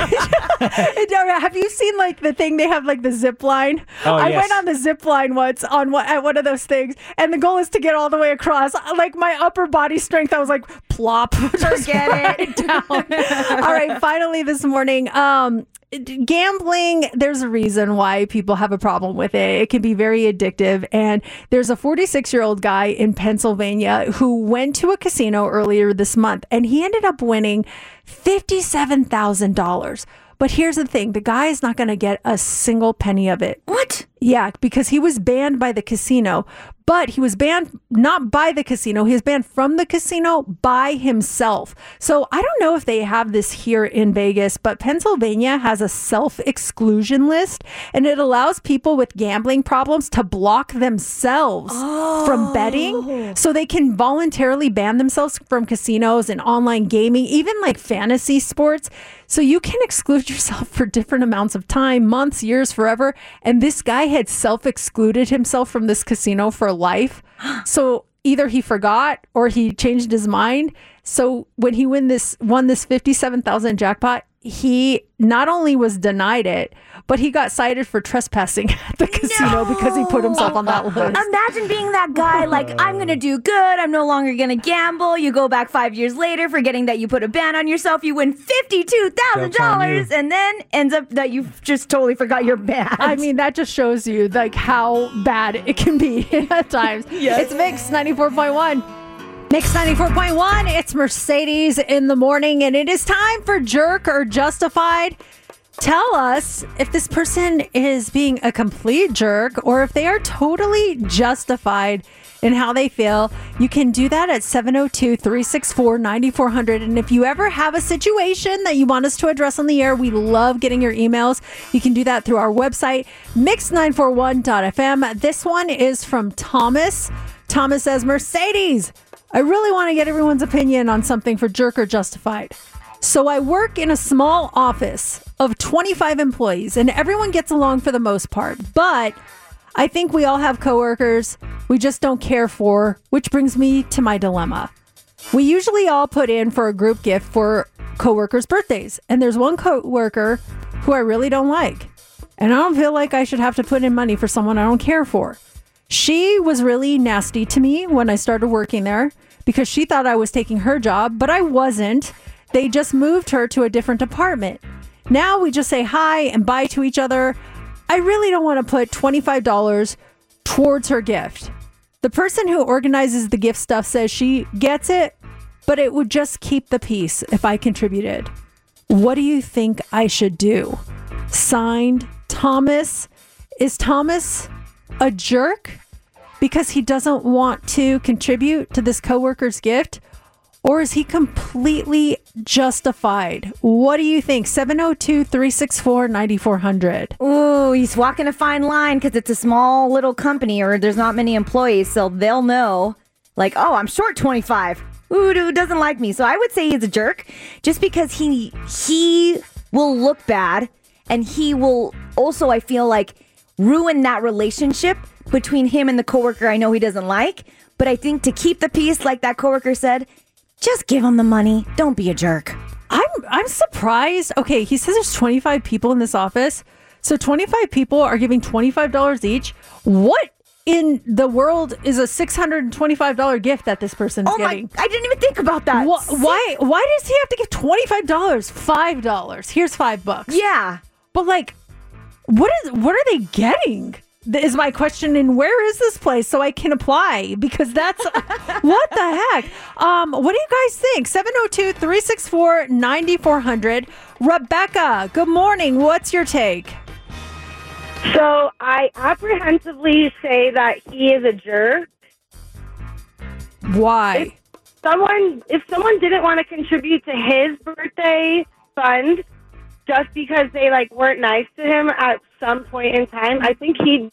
Have you seen like the thing they have, like the zip line?
Oh,
I
yes.
went on the zip line once on one, at one of those things, and the goal is to get all the way across. Like my upper body strength, I was like plop, just
Forget
right
it.
down. All right, finally this morning, um, gambling, there's a reason why people have a problem with it. It can be very addictive. And there's a forty-six year old guy in Pennsylvania who went to a casino earlier this month and he ended up winning fifty-seven thousand dollars. But here's the thing, the guy is not going to get a single penny of it.
What?
Yeah, because he was banned by the casino. But he was banned not by the casino. He was banned from the casino by himself. So I don't know if they have this here in Vegas, but Pennsylvania has a self-exclusion list, and it allows people with gambling problems to block themselves
oh.
from betting. So they can voluntarily ban themselves from casinos and online gaming, even like fantasy sports. So you can exclude yourself for different amounts of time, months, years, forever. And this guy had self-excluded himself from this casino for life. So either he forgot or he changed his mind. So when he win this won this fifty-seven thousand jackpot, he not only was denied it, but he got cited for trespassing at the casino
no.
because he put himself on that list.
Imagine being that guy, like, I'm going to do good. I'm no longer going to gamble. You go back five years later, forgetting that you put a ban on yourself. You win fifty-two thousand dollars and then ends up that you just totally forgot your ban.
I mean, that just shows you like how bad it can be at times.
Yes.
It's Mix ninety-four point one. Mix ninety-four point one, it's Mercedes in the morning, and it is time for Jerk or Justified. Tell us if this person is being a complete jerk or if they are totally justified and how they feel, you can do that at seven oh two, three six four, nine four zero zero. And if you ever have a situation that you want us to address on the air, we love getting your emails. You can do that through our website, mix nine four one dot f m. This one is from Thomas. Thomas says, Mercedes, I really want to get everyone's opinion on something for Jerk or Justified. So I work in a small office of twenty-five employees, and everyone gets along for the most part. But I think we all have coworkers we just don't care for, which brings me to my dilemma. We usually all put in for a group gift for coworkers' birthdays, and there's one coworker who I really don't like, and I don't feel like I should have to put in money for someone I don't care for. She was really nasty to me when I started working there because she thought I was taking her job, but I wasn't. They just moved her to a different department. Now we just say hi and bye to each other. I really don't want to put twenty-five dollars towards her gift. The person who organizes the gift stuff says she gets it, but it would just keep the peace if I contributed. What do you think I should do? Signed, Thomas. Is Thomas a jerk because he doesn't want to contribute to this coworker's gift? Or is he completely justified? What do you think? seven oh two, three six four, nine four zero zero.
Ooh, he's walking a fine line because it's a small little company or there's not many employees, so they'll know, like, oh, I'm short twenty-five. Ooh, dude doesn't like me. So I would say he's a jerk just because he he will look bad, and he will also, I feel like, ruin that relationship between him and the coworker I know he doesn't like. But I think to keep the peace, like that coworker said, just give him the money. Don't be a jerk.
I'm I'm surprised. Okay, he says there's twenty-five people in this office. So twenty-five people are giving twenty-five dollars each. What in the world is a six hundred twenty-five dollars gift that this person is
oh
getting?
My, I didn't even think about that.
Wh- why why does he have to give twenty-five dollars? five dollars. Here's five bucks.
Yeah.
But like, what is what are they getting? Is my question, and where is this place so I can apply? Because that's what the heck. Um, what do you guys think? seven oh two, three six four, nine four zero zero. Rebecca, good morning. What's your take?
So I apprehensively say that he is a jerk.
Why?
If someone, if someone didn't want to contribute to his birthday fund just because they like weren't nice to him at some point in time, I think he'd.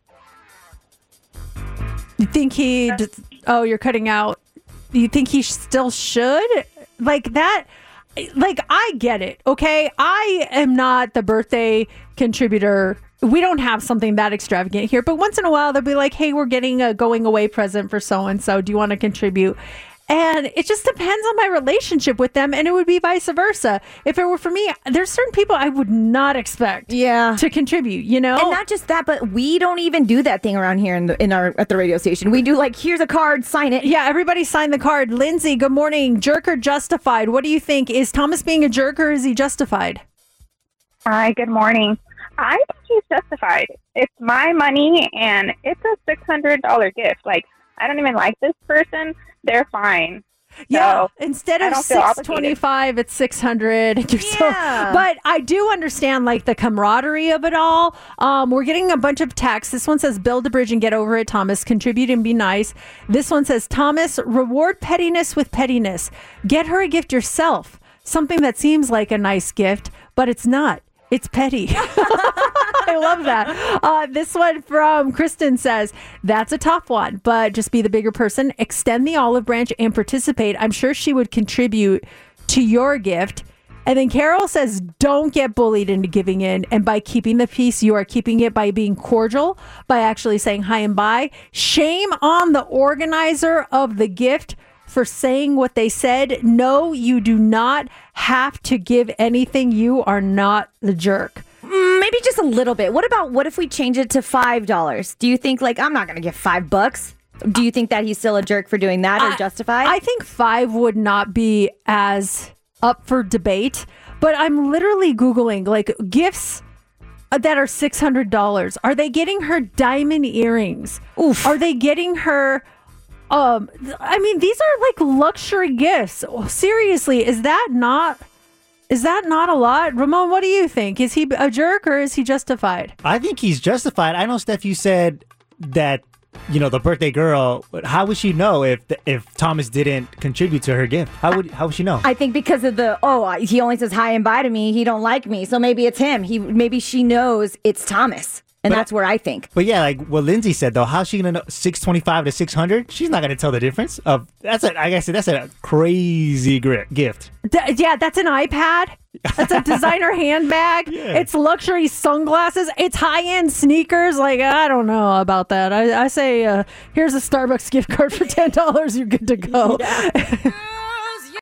You think he? Oh, you're cutting out. You think he still should? Like that? Like, I get it. Okay, I am not the birthday contributor. We don't have something that extravagant here, but once in a while they'll be like, "Hey, we're getting a going away present for so and so. Do you want to contribute?" And it just depends on my relationship with them, and it would be vice versa. If it were for me, there's certain people I would not expect
yeah.
to contribute, you know?
And not just that, but we don't even do that thing around here in, the, in our at the radio station. We do like, here's a card, sign it.
Yeah, everybody sign the card. Lindsay, good morning. Jerk or justified? What do you think? Is Thomas being a jerk or is he justified?
Hi, good morning. I think he's justified. It's my money, and it's a six hundred dollars gift. Like, I don't even like this person. They're fine.
Yeah,
so
instead of six twenty-five, it's six hundred. You're
yeah.
so, but I do understand like the camaraderie of it all. Um, we're getting a bunch of texts. This one says, build a bridge and get over it, Thomas. Contribute and be nice. This one says, Thomas, reward pettiness with pettiness. Get her a gift yourself. Something that seems like a nice gift, but it's not. It's petty. I love that. Uh, this one from Kristen says, that's a tough one, but just be the bigger person. Extend the olive branch and participate. I'm sure she would contribute to your gift. And then Carol says, don't get bullied into giving in. And by keeping the peace, you are keeping it by being cordial, by actually saying hi and bye. Shame on the organizer of the gift for saying what they said. No, you do not have to give anything. You are not the jerk.
Mm, maybe just a little bit. What about, what if we change it to five dollars? Do you think, like, I'm not going to give five bucks? Do you think that he's still a jerk for doing that or
I,
justified?
I think five would not be as up for debate, but I'm literally Googling, like, gifts that are six hundred dollars. Are they getting her diamond earrings? Oof. Are they getting her... Um, I mean, these are like luxury gifts. Seriously, is that not is that not a lot? Ramon, what do you think? Is he a jerk or is he justified?
I think he's justified. I know, Steph, you said that you know, the birthday girl, how would she know if if Thomas didn't contribute to her gift? How would how would she know?
I think because of the oh he only says hi and bye to me, he don't like me, so maybe it's him. He maybe she knows it's Thomas. And
But-
that's where I think.
But yeah, like what Lindsay said though, how's she gonna know six twenty five to six hundred? She's not gonna tell the difference. Of that's a I guess that's a crazy gri- gift.
D- yeah, that's an iPad. That's a designer handbag. It's luxury sunglasses. It's high-end sneakers. Like, I don't know about that. I, I say, uh, here's a Starbucks gift card for ten dollars. You're good to go.